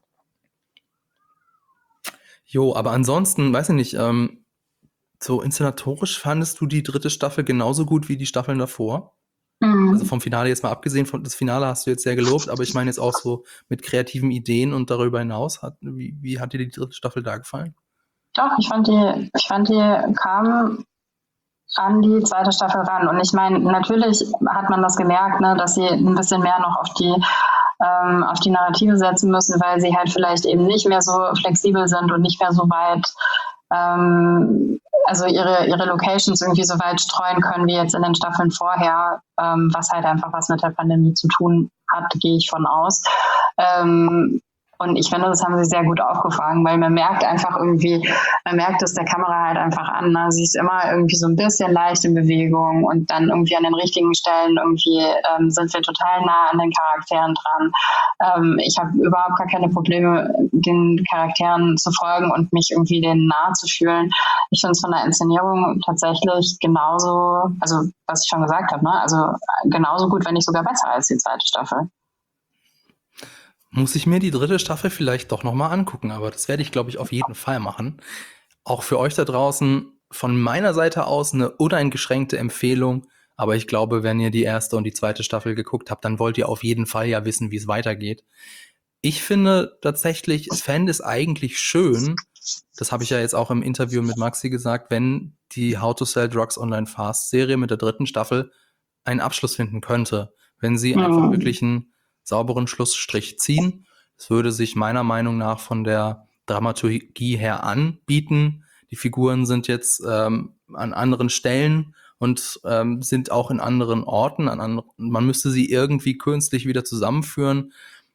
Jo, aber ansonsten, weiß ich nicht, ähm, so inszenatorisch fandest du die dritte Staffel genauso gut wie die Staffeln davor? Mhm. Also vom Finale jetzt mal abgesehen, von das Finale hast du jetzt sehr gelobt, aber ich meine jetzt auch so mit kreativen Ideen und darüber hinaus, hat, wie, wie hat dir die dritte Staffel da gefallen? Doch, ich fand die, ich fand die kam an die zweite Staffel ran. Und ich meine, natürlich hat man das gemerkt, ne, dass sie ein bisschen mehr noch auf die ähm, auf die Narrative setzen müssen, weil sie halt vielleicht eben nicht mehr so flexibel sind und nicht mehr so weit, ähm, also ihre, ihre Locations irgendwie so weit streuen können wie jetzt in den Staffeln vorher, ähm, was halt einfach was mit der Pandemie zu tun hat, gehe ich von aus. Ähm, Und ich finde, das haben sie sehr gut aufgefangen, weil man merkt einfach irgendwie, man merkt es der Kamera halt einfach an. Ne? Sie ist immer irgendwie so ein bisschen leicht in Bewegung und dann irgendwie an den richtigen Stellen irgendwie ähm, sind wir total nah an den Charakteren dran. Ähm, ich habe überhaupt gar keine Probleme, den Charakteren zu folgen und mich irgendwie denen nahe zu fühlen. Ich finde es von der Inszenierung tatsächlich genauso, also was ich schon gesagt habe, ne? Also genauso gut, wenn nicht sogar besser als die zweite Staffel. Muss ich mir die dritte Staffel vielleicht doch nochmal angucken, aber das werde ich, glaube ich, auf jeden Fall machen. Auch für euch da draußen von meiner Seite aus eine uneingeschränkte Empfehlung, aber ich glaube, wenn ihr die erste und die zweite Staffel geguckt habt, dann wollt ihr auf jeden Fall ja wissen, wie es weitergeht. Ich finde tatsächlich, ich fände es eigentlich schön, das habe ich ja jetzt auch im Interview mit Maxi gesagt, wenn die How to Sell Drugs Online Fast Serie mit der dritten Staffel einen Abschluss finden könnte, wenn sie mhm. einfach wirklich einen sauberen Schlussstrich ziehen. Das würde sich meiner Meinung nach von der Dramaturgie her anbieten. Die Figuren sind jetzt ähm, an anderen Stellen und ähm, sind auch in anderen Orten. An anderen, man müsste sie irgendwie künstlich wieder zusammenführen.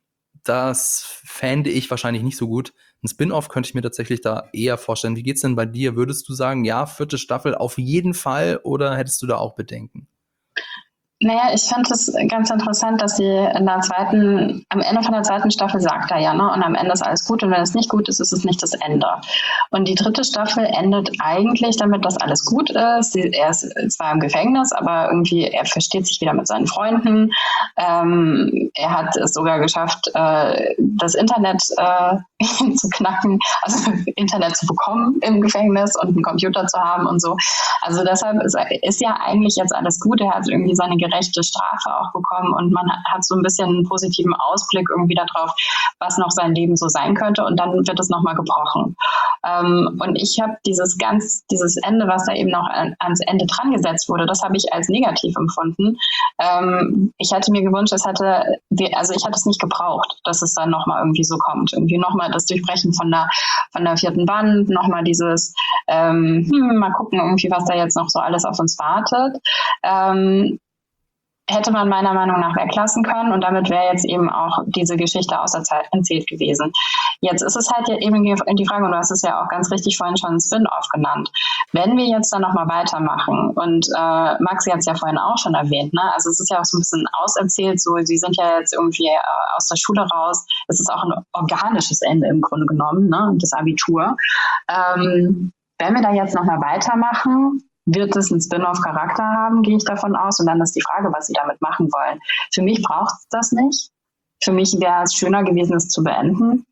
Das fände ich wahrscheinlich nicht so gut. Ein Spin-off könnte ich mir tatsächlich da eher vorstellen. Wie geht's denn bei dir? Würdest du sagen, ja, vierte Staffel auf jeden Fall, oder hättest du da auch Bedenken? Naja, ich fand es ganz interessant, dass sie in der zweiten, am Ende von der zweiten Staffel sagt er ja, ne, und am Ende ist alles gut und wenn es nicht gut ist, ist es nicht das Ende. Und die dritte Staffel endet eigentlich damit, dass alles gut ist. Sie, er ist zwar im Gefängnis, aber irgendwie, er versteht sich wieder mit seinen Freunden. Ähm, er hat es sogar geschafft, äh, das Internet äh, zu knacken, also Internet zu bekommen im Gefängnis und einen Computer zu haben und so. Also deshalb ist, ist ja eigentlich jetzt alles gut. Er hat irgendwie seine gerechte Strafe auch bekommen und man hat so ein bisschen einen positiven Ausblick irgendwie darauf, was noch sein Leben so sein könnte, und dann wird es nochmal gebrochen. Ähm, und ich habe dieses ganz, dieses Ende, was da eben noch an, ans Ende dran gesetzt wurde, das habe ich als negativ empfunden. Ähm, ich hätte mir gewünscht, es hätte, also ich hätte es nicht gebraucht, dass es dann nochmal irgendwie so kommt. Irgendwie nochmal das Durchbrechen von der, von der vierten Wand, nochmal dieses, ähm, hm, mal gucken irgendwie, was da jetzt noch so alles auf uns wartet. Ähm, hätte man meiner Meinung nach weglassen können, und damit wäre jetzt eben auch diese Geschichte aus der Zeit erzählt gewesen. Jetzt ist es halt eben die Frage, und du hast es ja auch ganz richtig vorhin schon ein Spin-off genannt, wenn wir jetzt dann nochmal weitermachen, und äh, Maxi hat es ja vorhin auch schon erwähnt, ne? Also es ist ja auch so ein bisschen auserzählt, so sie sind ja jetzt irgendwie äh, aus der Schule raus, es ist auch ein organisches Ende im Grunde genommen, ne? Das Abitur. Ähm, wenn wir da jetzt nochmal weitermachen, wird es einen Spin-off-Charakter haben, gehe ich davon aus. Und dann ist die Frage, was sie damit machen wollen. Für mich braucht es das nicht. Für mich wäre es schöner gewesen, es zu beenden.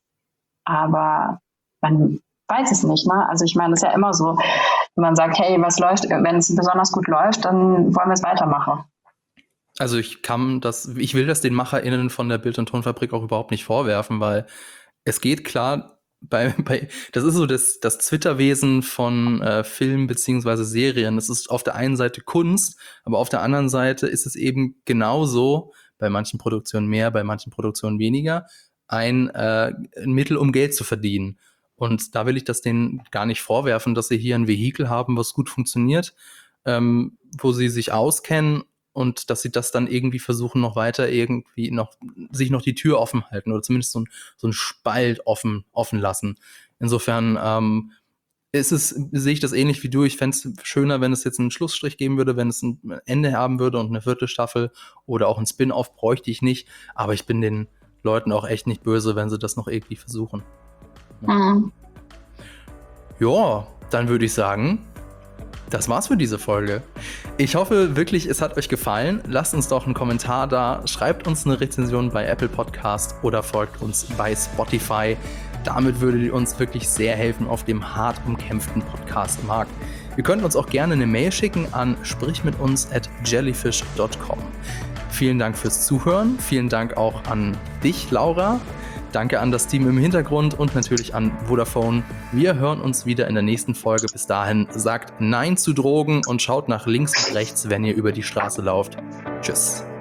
Aber man weiß es nicht, ne? Also ich meine, es ist ja immer so, wenn man sagt, hey, was läuft, wenn es besonders gut läuft, dann wollen wir es weitermachen. Also ich kann das, ich will das den MacherInnen von der Bild- und Tonfabrik auch überhaupt nicht vorwerfen, weil es geht klar, Bei, bei, das ist so das, das Twitter-Wesen von äh, Filmen beziehungsweise Serien. Das ist auf der einen Seite Kunst, aber auf der anderen Seite ist es eben genauso, bei manchen Produktionen mehr, bei manchen Produktionen weniger, ein, äh, ein Mittel, um Geld zu verdienen. Und da will ich das denen gar nicht vorwerfen, dass sie hier ein Vehikel haben, was gut funktioniert, ähm, wo sie sich auskennen, und dass sie das dann irgendwie versuchen, noch weiter irgendwie noch, sich noch die Tür offen halten oder zumindest so ein, so ein Spalt offen, offen lassen. Insofern ähm, ist es, sehe ich das ähnlich wie du. Ich fände es schöner, wenn es jetzt einen Schlussstrich geben würde, wenn es ein Ende haben würde und eine vierte Staffel oder auch ein Spin-off bräuchte ich nicht. Aber ich bin den Leuten auch echt nicht böse, wenn sie das noch irgendwie versuchen. Ja, mhm. Ja, dann würde ich sagen, das war's für diese Folge. Ich hoffe wirklich, es hat euch gefallen. Lasst uns doch einen Kommentar da, schreibt uns eine Rezension bei Apple Podcast oder folgt uns bei Spotify. Damit würdet ihr uns wirklich sehr helfen auf dem hart umkämpften Podcast-Markt. Ihr könnt uns auch gerne eine Mail schicken an sprichmituns at jellyfish dot com. Vielen Dank fürs Zuhören. Vielen Dank auch an dich, Laura. Danke an das Team im Hintergrund und natürlich an Vodafone. Wir hören uns wieder in der nächsten Folge. Bis dahin sagt Nein zu Drogen und schaut nach links und rechts, wenn ihr über die Straße lauft. Tschüss.